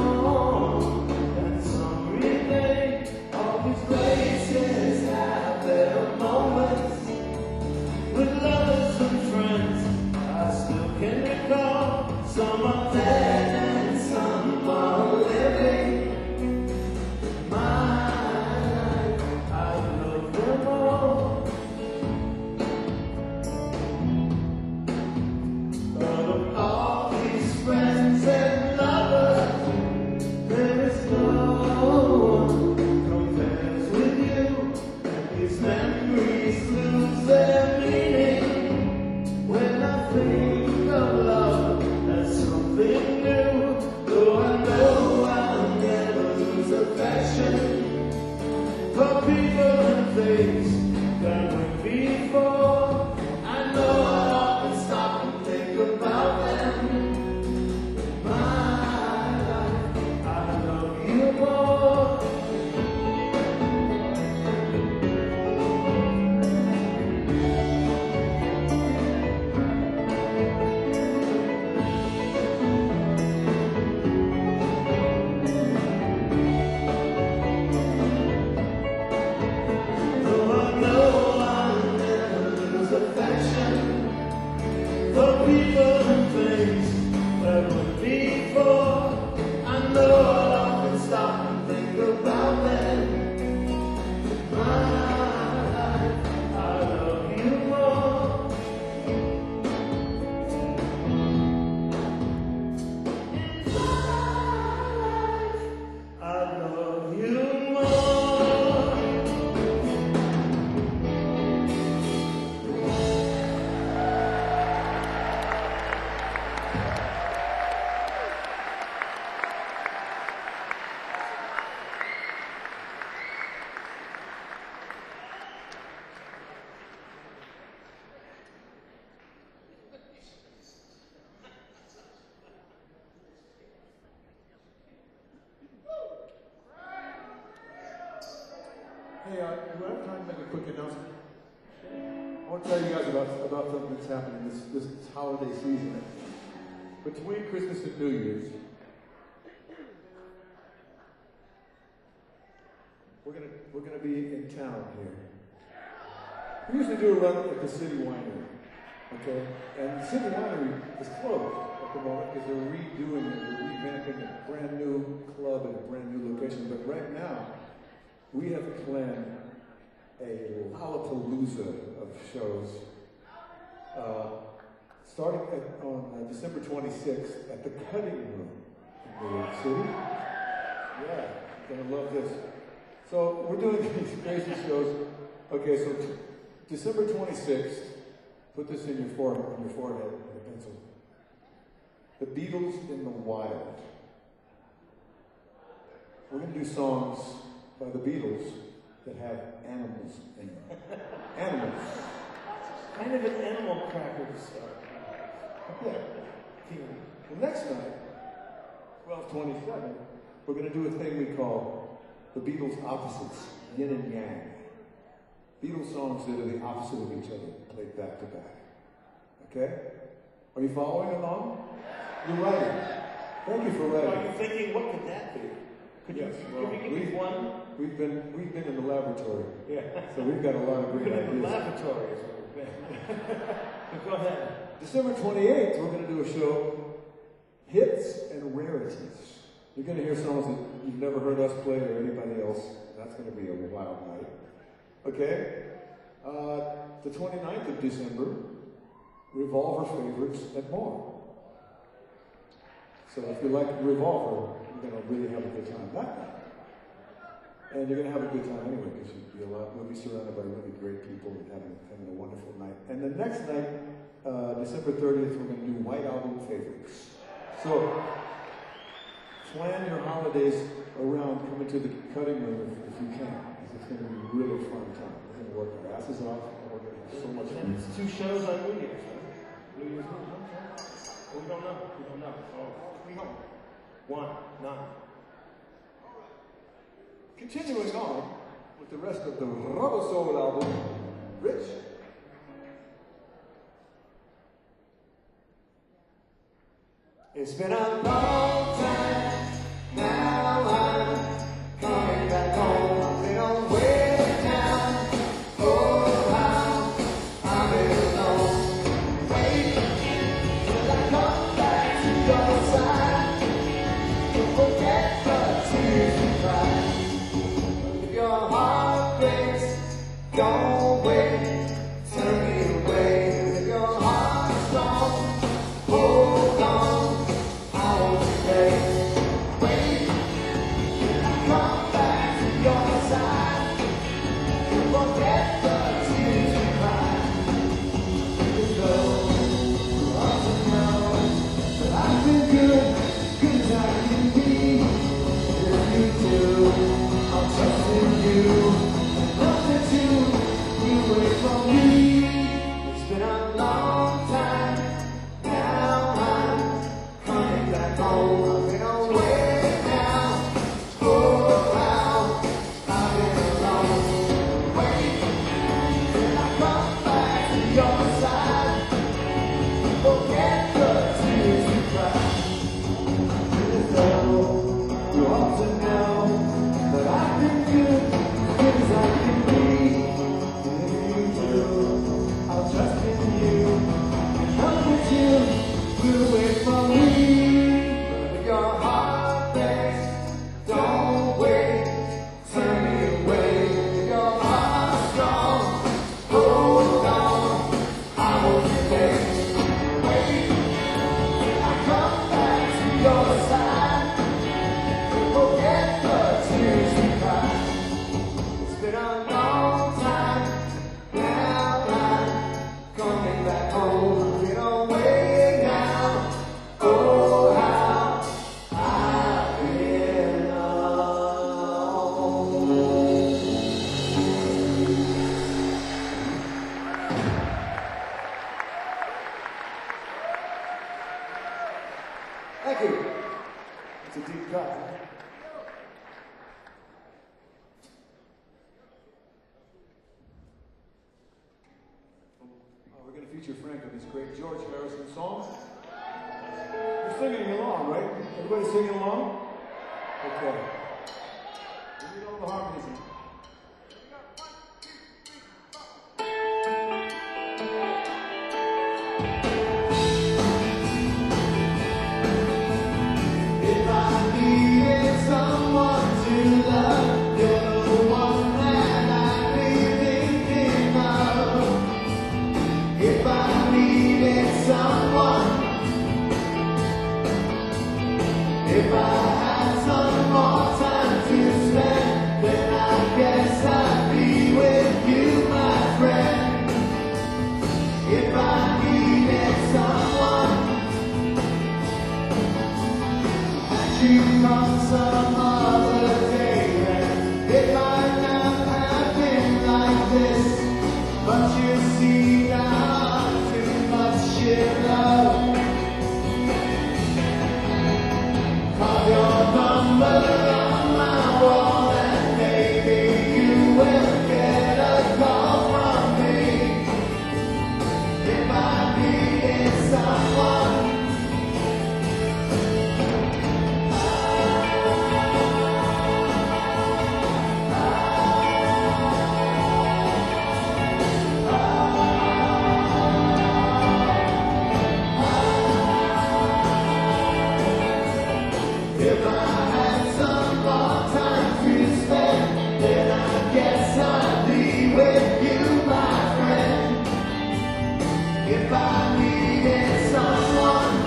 Hey, do I have time to make a quick announcement? I want to tell you guys about something that's happening this holiday season. Between Christmas and New Year's, we're gonna be in town here. We usually do a run at the City Winery, okay? And the City Winery is closed at the moment because they're redoing it, they're revamping a brand new club at a brand new location. But right now, we have planned a Lollapalooza of shows, starting on December 26th at the Cutting Room in New York City. Yeah, you're gonna love this. So we're doing these crazy shows. Okay, so December 26th, put this in your forehead with a pencil. The Beatles in the Wild. We're gonna do songs by the Beatles that have animals in them. Animals. Kind of an animal crackers. Yeah. The next night, 12/27, we're going to do a thing we call the Beatles opposites, yin and yang. Beatles songs that are the opposite of each other, played back to back. Okay? Are you following along? You're writing. Thank you for writing. Are you thinking, what could that be? Could Yes, you, well, could you give me one? We've been in the laboratory, Yeah. so we've got a lot of great In the ideas. laboratory is what we've been. Go ahead. December 28th, we're going to do a show, Hits and Rarities. You're going to hear songs that you've never heard us play or anybody else. That's going to be a wild night. Okay? The 29th of December, Revolver favorites and more. So if you like Revolver, you're going to really have a good time that night. And you're going to have a good time anyway, because you'll be surrounded by really great people and having a wonderful night. And the next night, December 30th, we're going to do White Album favorites. So plan your holidays around coming to the Cutting Room if you can. It's going to be a really fun time. We're going to work our asses off, and we're going to have so much fun. It's 2 shows on New Year's, right? New Year's Eve, huh? We don't know. We don't know. Oh, 3 home. 1, none. Continuing on with the rest of the Rubber Soul album, Rich. It's been a long time, now I'm coming back home. I've been away now, oh how I've been alone. Waiting till I come back to your side, to forget the tears we cried. If your heart breaks, don't wait, turn me away. If your heart's strong, hold on. It's been a long time, now I'm coming back home. I've been away now, oh how I've been alone. Waiting till I come back to your side, forget the tears we cried. As though you ought to know that I've been good as I can be. I'll trust in you and come with you. We'll wait for me. But if your heart breaks, don't wait, turn me away. If your heart's strong, hold on, I won't be late. Wait till I come back to your side, forget the tears we cried. It's been a long time. Coming back home, get away now. Oh, how I've been alone. Thank you. It's a deep cut. We're going to feature Frank on this great George Harrison song. You're singing along, right? Everybody singing along? Okay. We need all the harmonies. If I needed someone to love, you're the one that I'd be thinking of. If I needed someone, if I had some more time to spend, then I guess I'd be with you, my friend. If I needed someone, you come some other day, and it might not have been like this, but you see now I'm too much in love. Call your number on my wall, and maybe you will get a call from me. If I needed someone, if I had some more time to spend, then I guess I'd be with you, my friend. If I needed someone,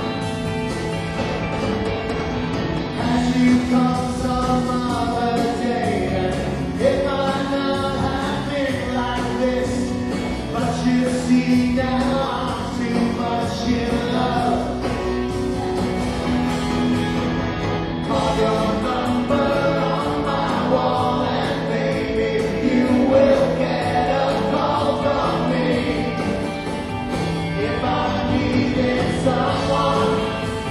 and you come some other day, and it might not have been like this, but you see now I'm too much in love. Call your number on my wall, and maybe you will get a call from me. If I needed someone,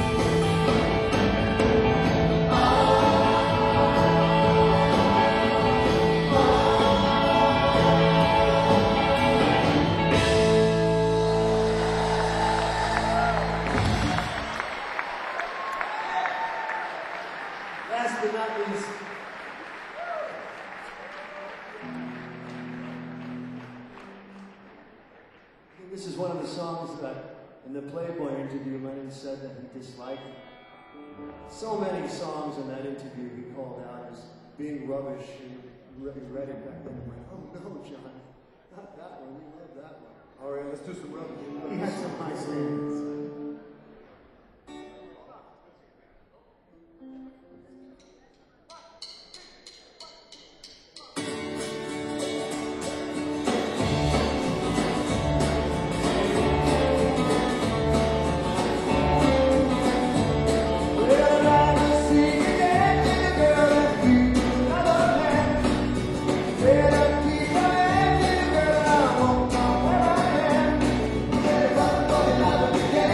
last but not least, this is one of the songs that in the Playboy interview Lennon said that he disliked. So many songs in that interview he called out as being rubbish, and he read it back then and went, oh no, John, not that one, we love that one. All right, let's do some rubbish. He had some high standards. Yeah.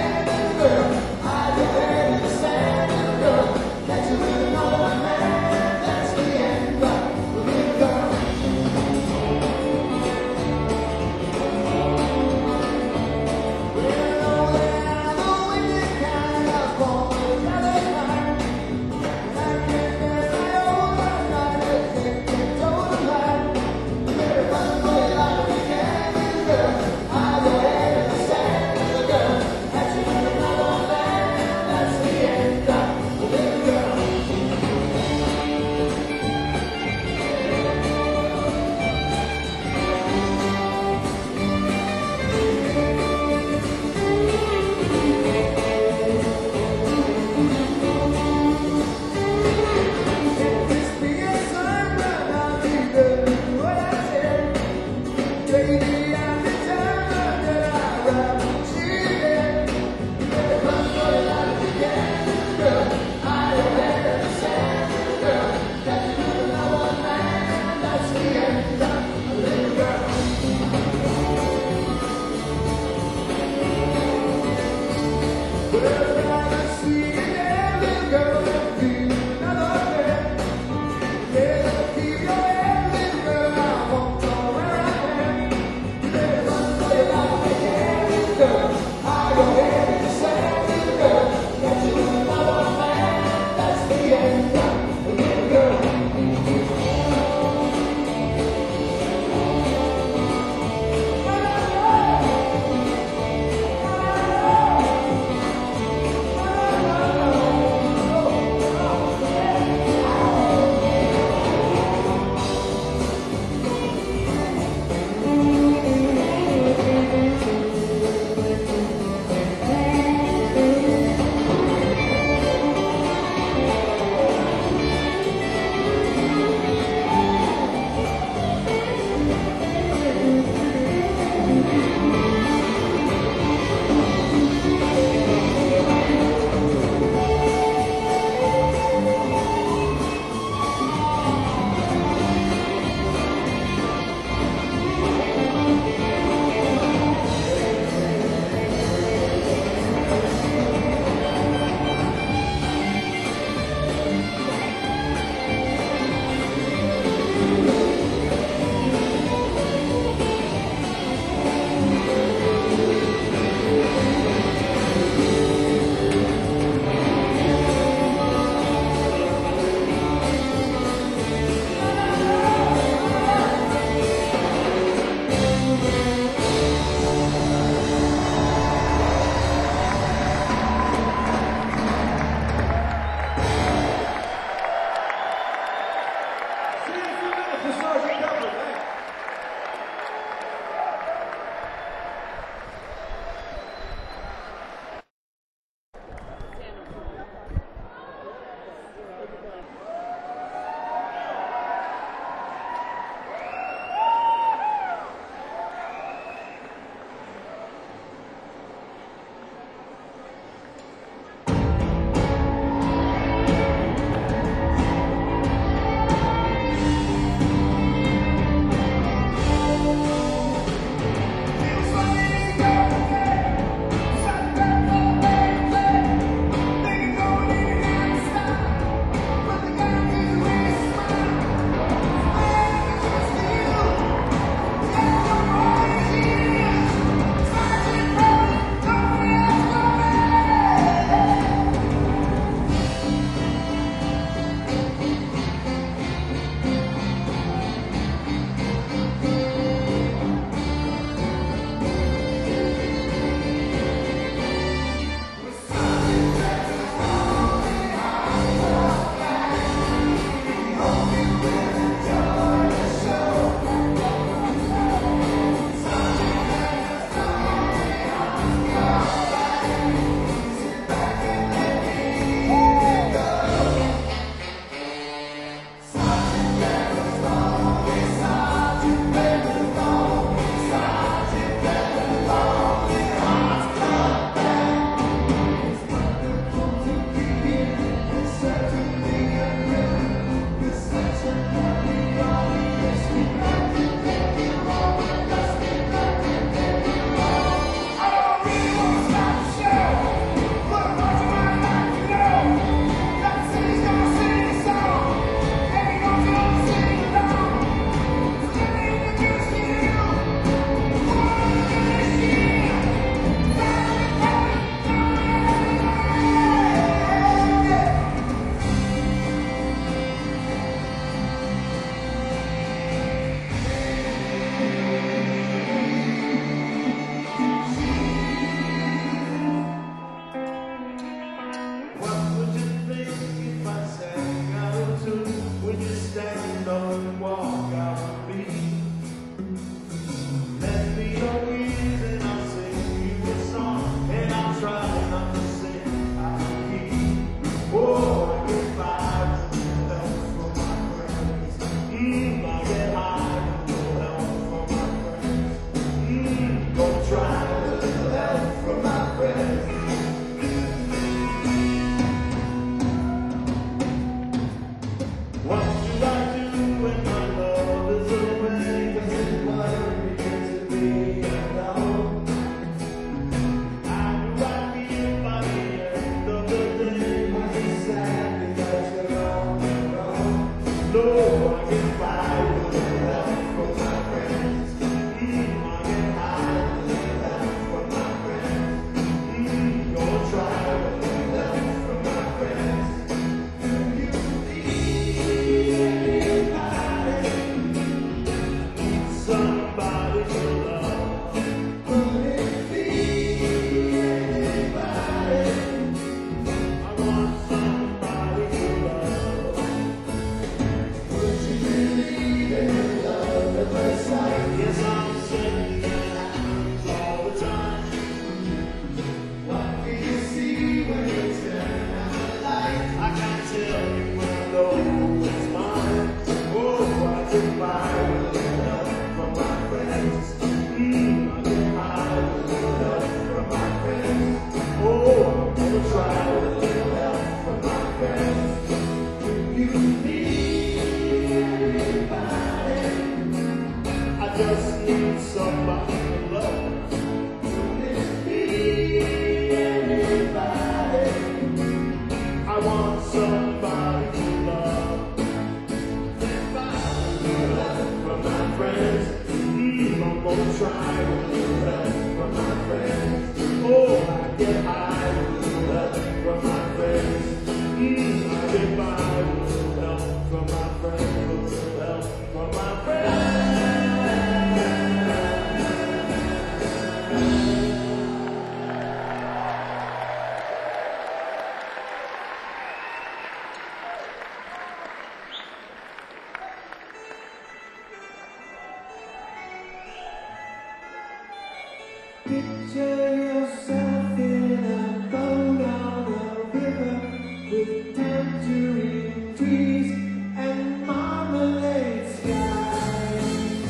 Picture yourself in a boat on a river with tangerine trees and marmalade skies.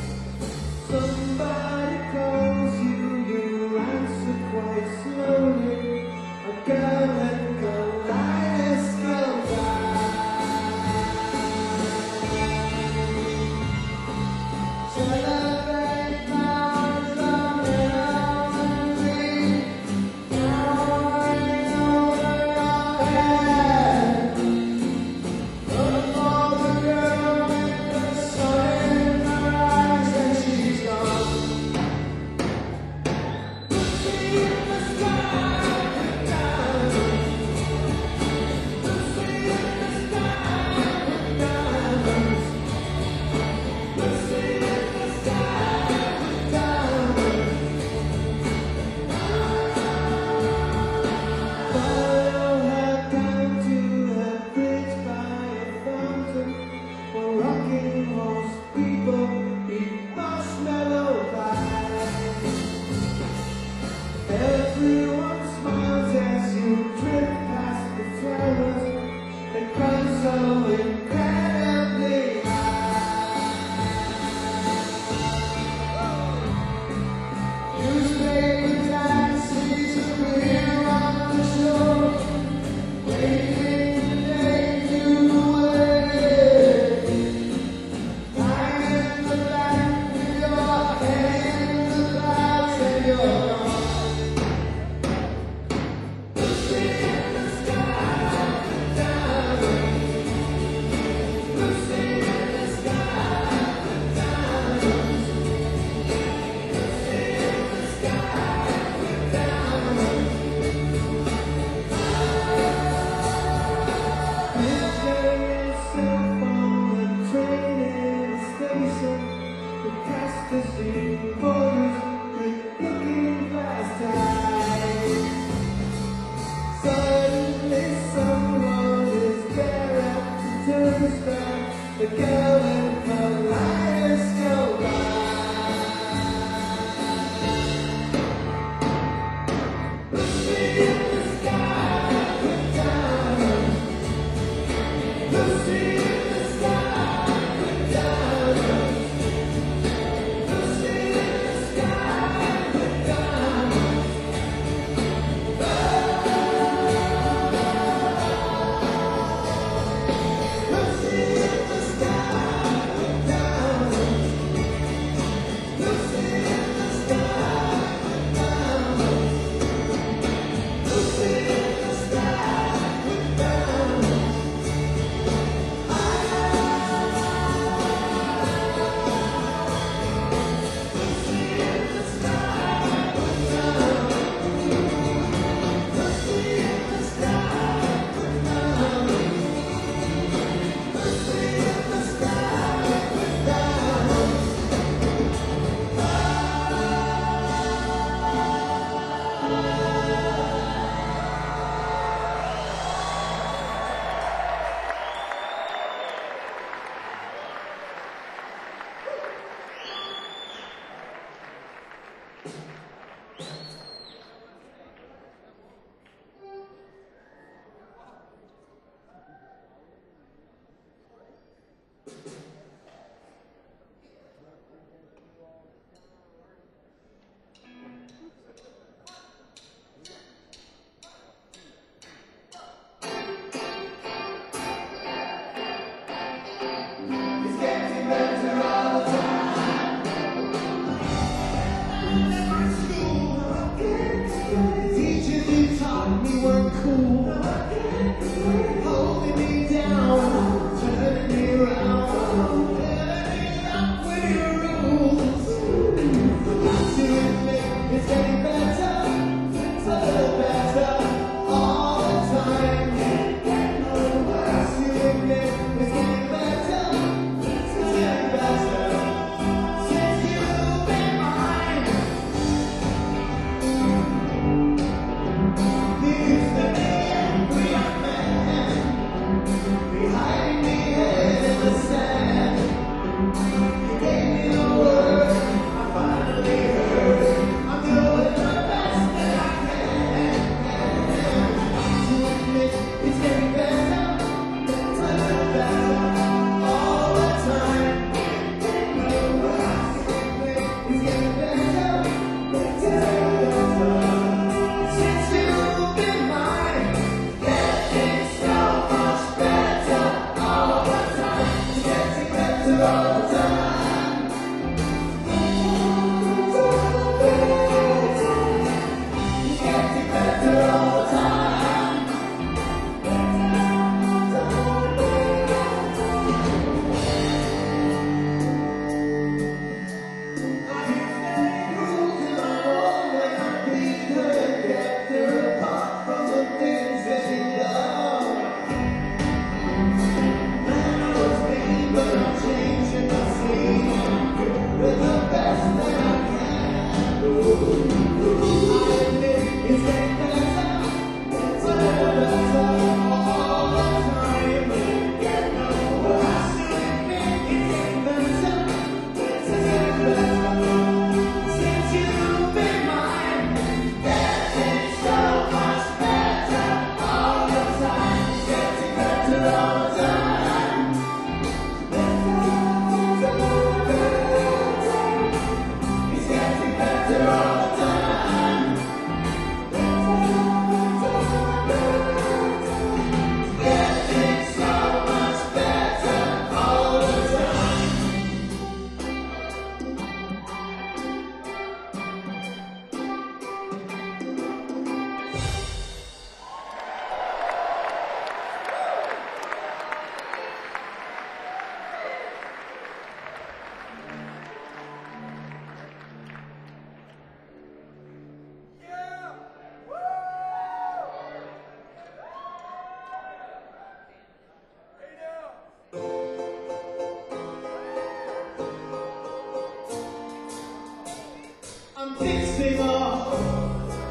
Somebody calls you, you answer quite slowly. A girl in kaleidoscope eyes. Celebrate my love and harmony. Flying over our heads.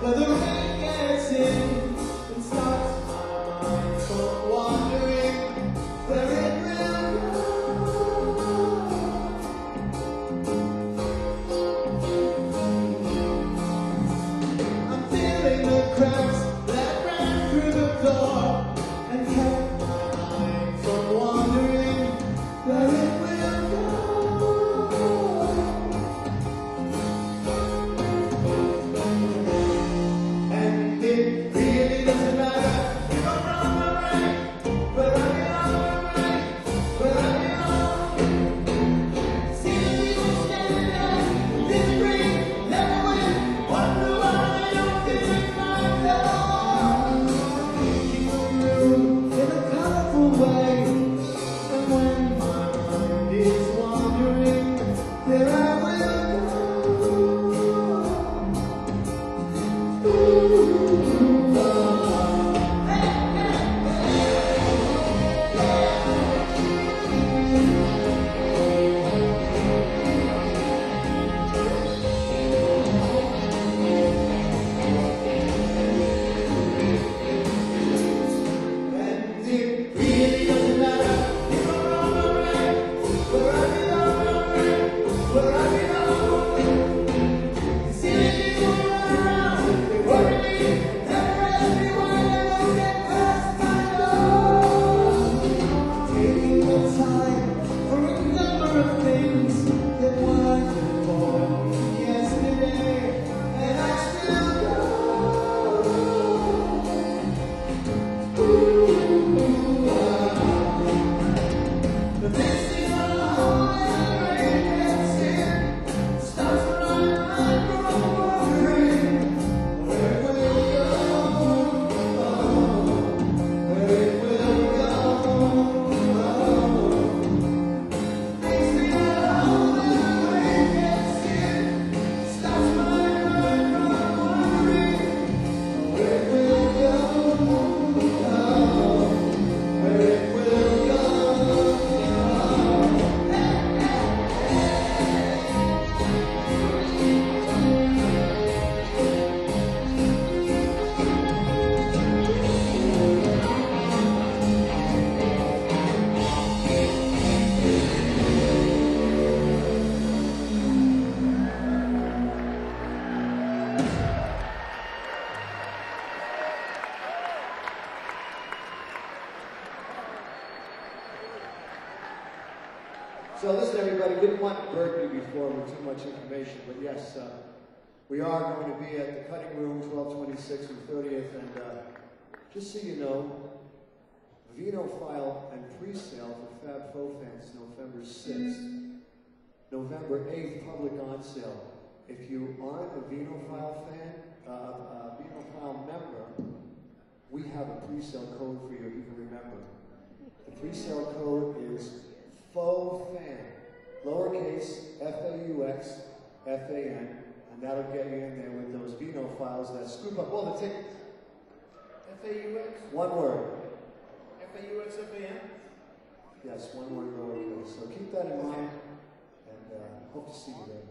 But the rain gets in and stops my mind from wandering where it will go. I'm feeling the cracks that ran through the door and kept my mind from wandering where it will go. And it really doesn't matter if I'm wrong or right, where I belong or right, where I belong. See the people standing there, disagree, never win, wonder why they don't visit my door. Keep room in a colorful way, and when my mind is wandering, there I will go. And it really doesn't matter if I'm wrong or right, where I belong or right, where I belong. See the people run around, they worry me, never ask me why they won't get past my door. Taking the time for a number of things that weren't before yesterday, and I still go. But this is a hole that rain gets in, stops my mind from wandering where it will go, where it will go. This is a hole that rain gets in, stops my mind from wandering where it will go, where it will go. So listen, everybody, didn't want to burden you before with too much information, but yes, we are going to be at the Cutting Room, 1226 and 30th, and just so you know, Vinophile and pre-sale for Fab Faux Fans, November 6th. November 8th, public on sale. If you aren't a Vinophile fan, Vinophile member, we have a pre-sale code for you, if you can remember. The pre-sale code is Faux Fan, lowercase F-A-U-X, F-A-N, and that'll get you in there with those Vinophiles that scoop up all the tickets. F-A-U-X? One word. F-A-U-X, F-A-N? Yes, one word lowercase. So keep that in mind, and hope to see you there.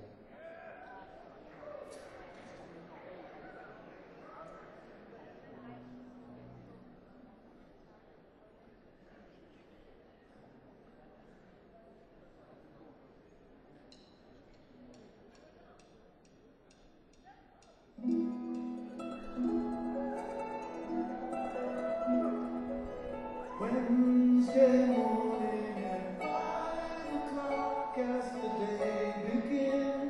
Wednesday morning at 5 o'clock as the day begins.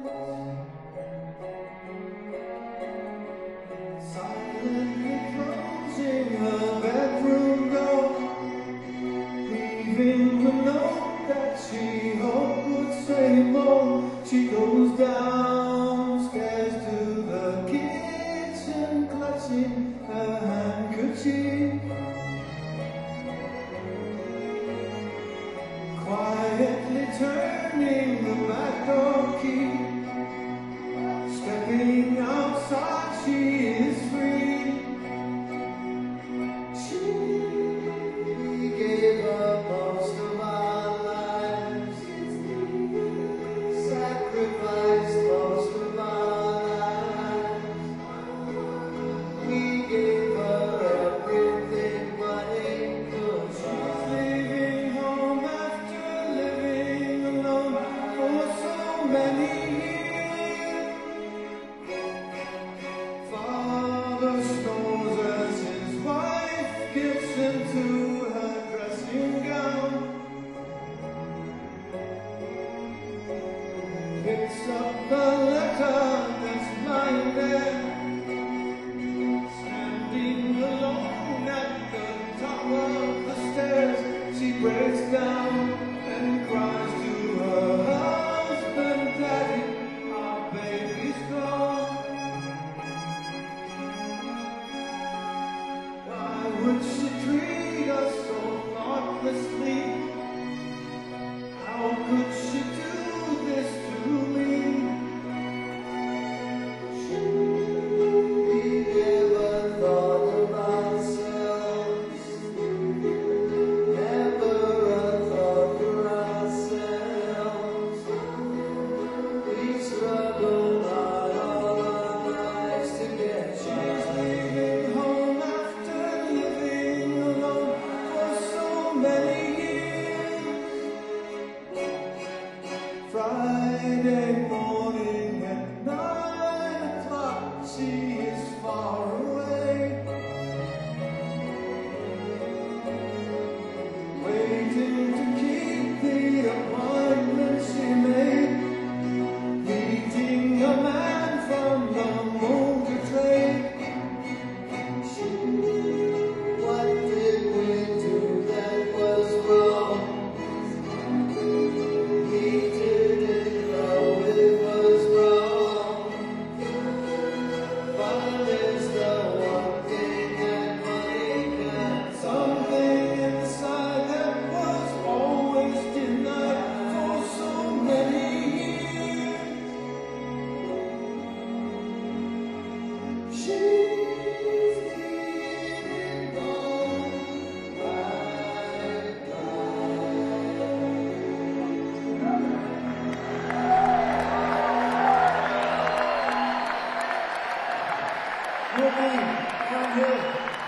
Your name, Aaron Hill.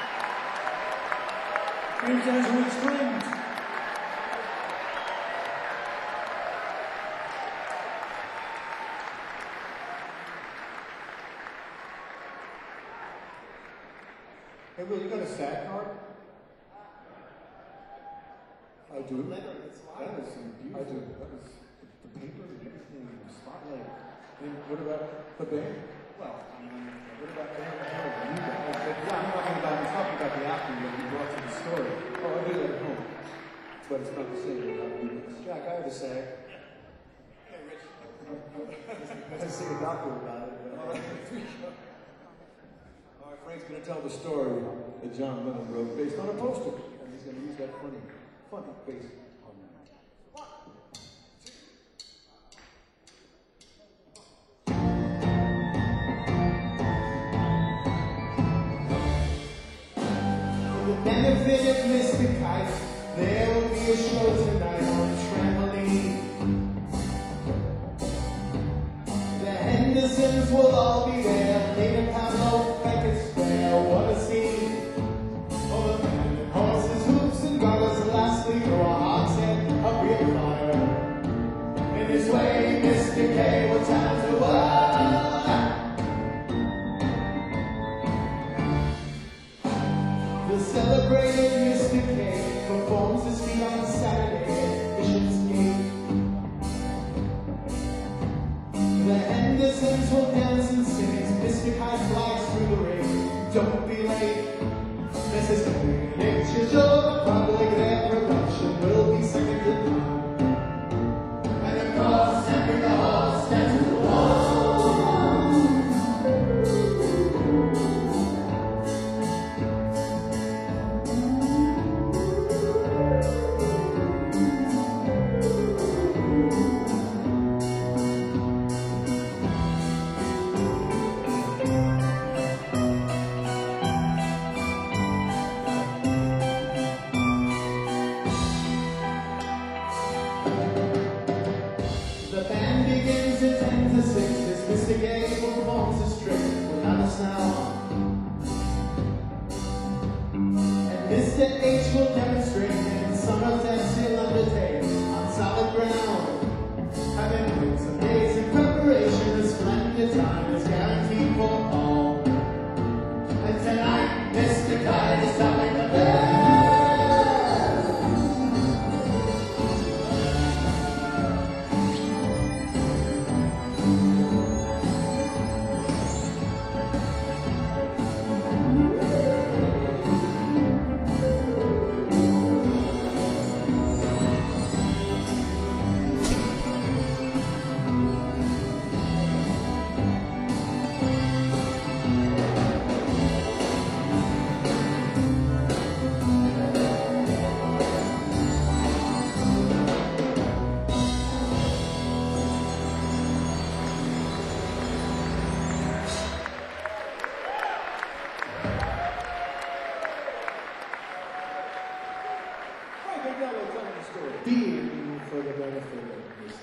Cream Tangerine Springs. Hey, Will, you got a SAG card? I do. That is some beautiful. I do. That was the paper and everything, the spotlight. And what about the band? Well, I mean, What about Aaron Hill? You guys? yeah, I'm talking about the acting that you brought to the story. Oh, I did that at home. But it's not the same without you guys. Jack, I have a SAG. Hey, Rich. I had to see a doctor about it. All right, Frank's going to tell the story that John Lennon wrote based on a poster. And he's going to use that funny face on that. For the benefit of Mr. Kite, there will be a show tonight on Trampoline. The Hendersons will all be there, Lena Pablo, Beckett's Square, what a scene. Oh, the men and horses, hoops and goggles, and lastly, through a hogshead of real fire. In his way, Mr. K will time to work. The celebrated Mr. K performs his feat on Saturday at Bishopsgate. The Hendersons will dance and sing as Mr. Kite flies through the ring. Don't be late. This is the picture show. Probably their production will be second to none. And of course, Henry the horse stands to the wall. The band begins at 10 to 6 as Mr. Gay performs a trick without a sound. And Mr. H will demonstrate in some of that he'll undertake on solid ground. Having been some days in preparation, a splendid time is guaranteed for all. And tonight, Mr. Kite is telling the bell. Frank Agnello telling the story. Being for the benefit of Mr.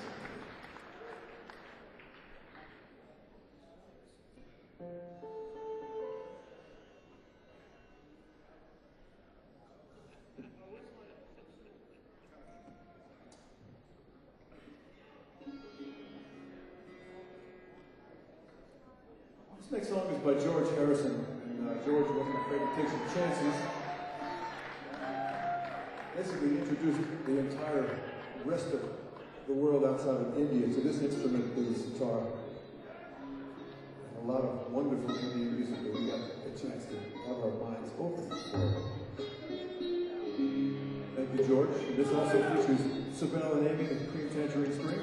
This next song is by George Harrison, and George wasn't afraid to take some chances. Basically introduced the entire rest of the world outside of India to this instrument, the sitar. And a lot of wonderful Indian music that we got a chance to have our minds open for. Thank you, George. And this also features Sabelle and Amy and Cream Tangerine Spring.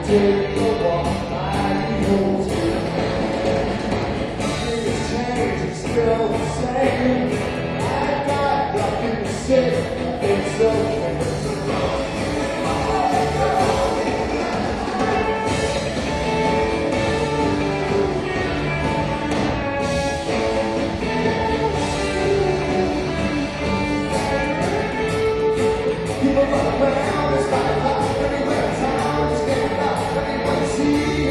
take a walk by the ocean. Things change, it's still the same. I got nothing to say, it's okay. People run around, it's like a lot, everywhere in town, it's getting loud, everyone sees.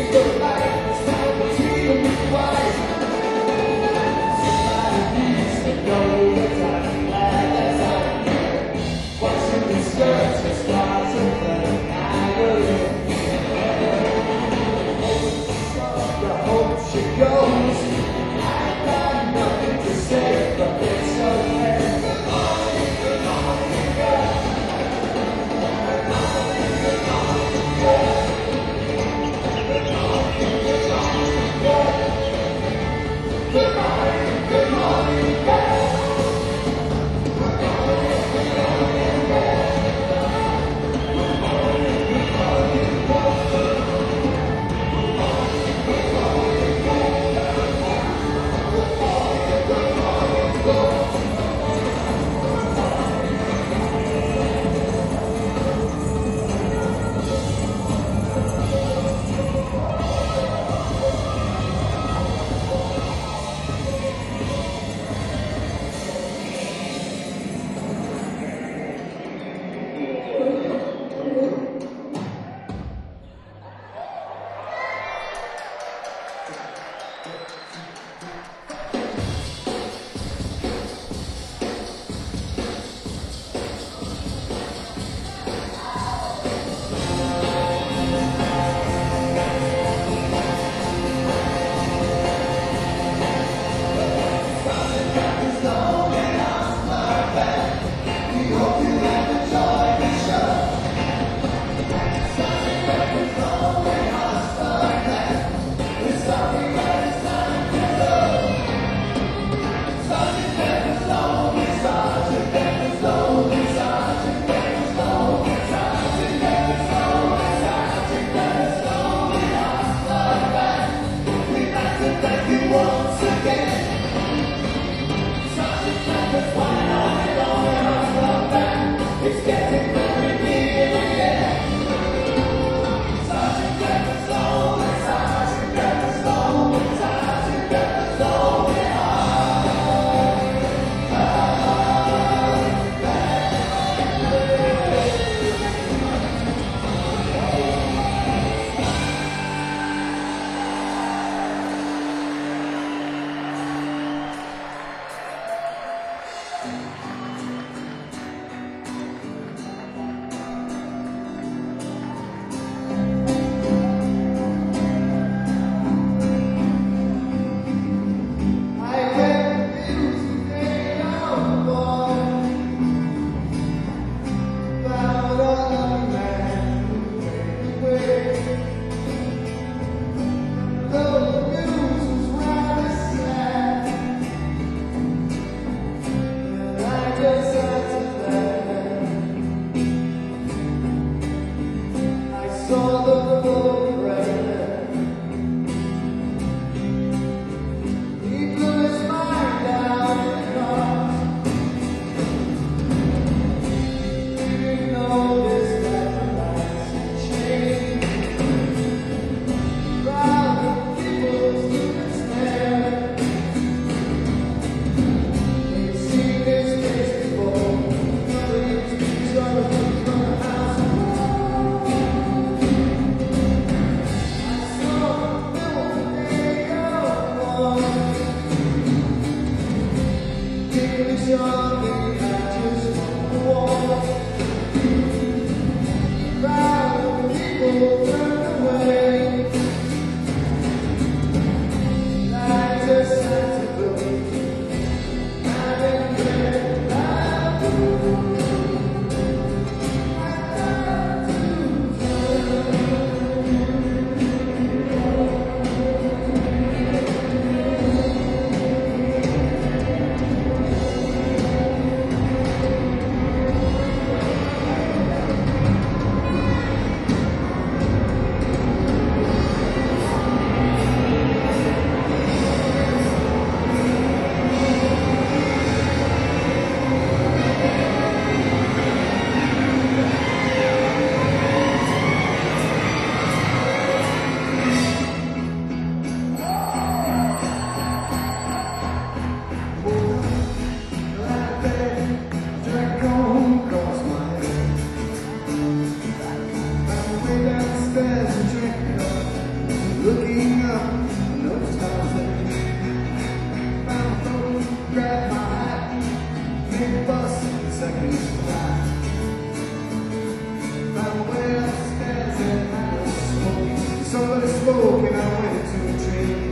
somebody spoke and I went into a dream.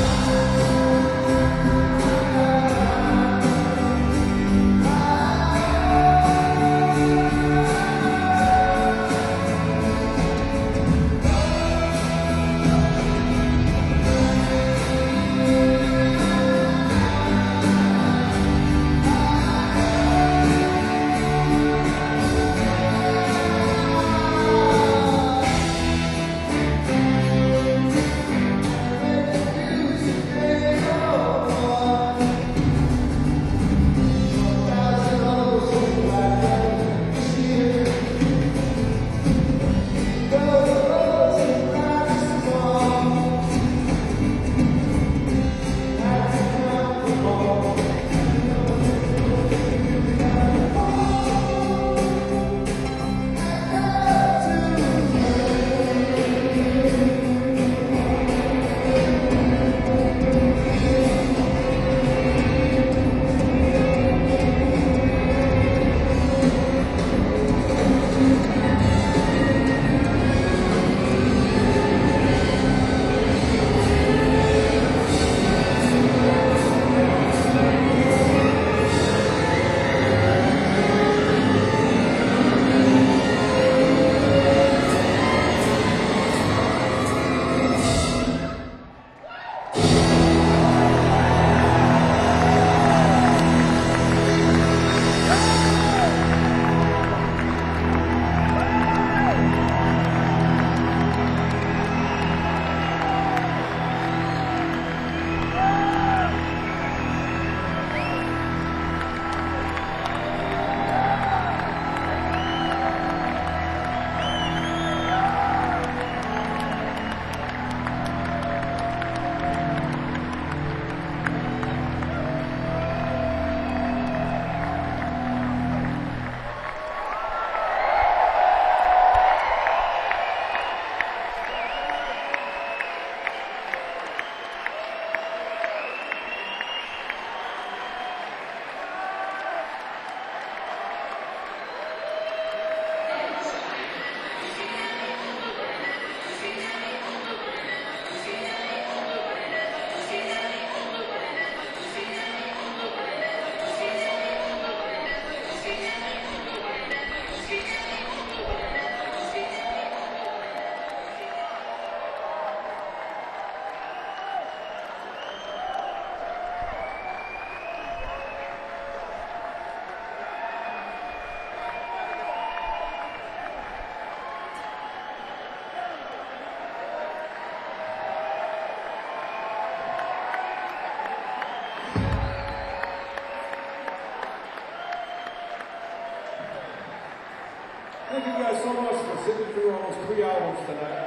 Thank you guys so much for sitting through almost 3 hours tonight.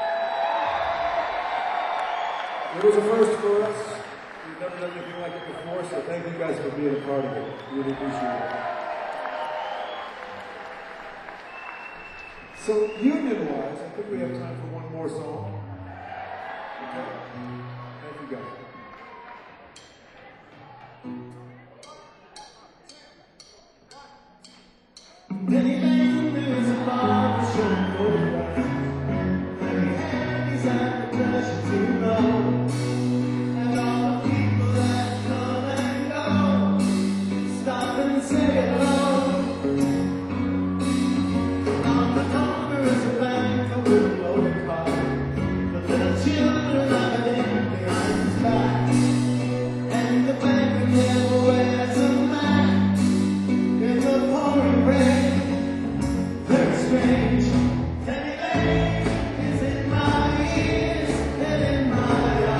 It was a first for us. We've never done anything like it before, so thank you guys for being a part of it. Really appreciate it. So, union-wise, I think we have time for one more song. Okay? Thank you guys. Many members of our show photograph. Many hands at the pleasure to know. And all the people that come and go, stop and say hello. On the corner is a bank with a loaded car. The little children are hiding behind his back. And the banker never wears a mask in the pouring rain. Very strange. Teddy Lane is in my ears and in my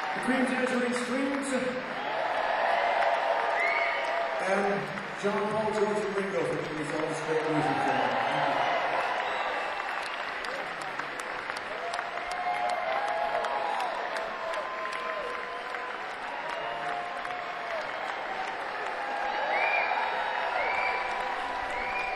The Cream Tangerine Strings, and John Paul, George, and Ringo for giving us all this great music.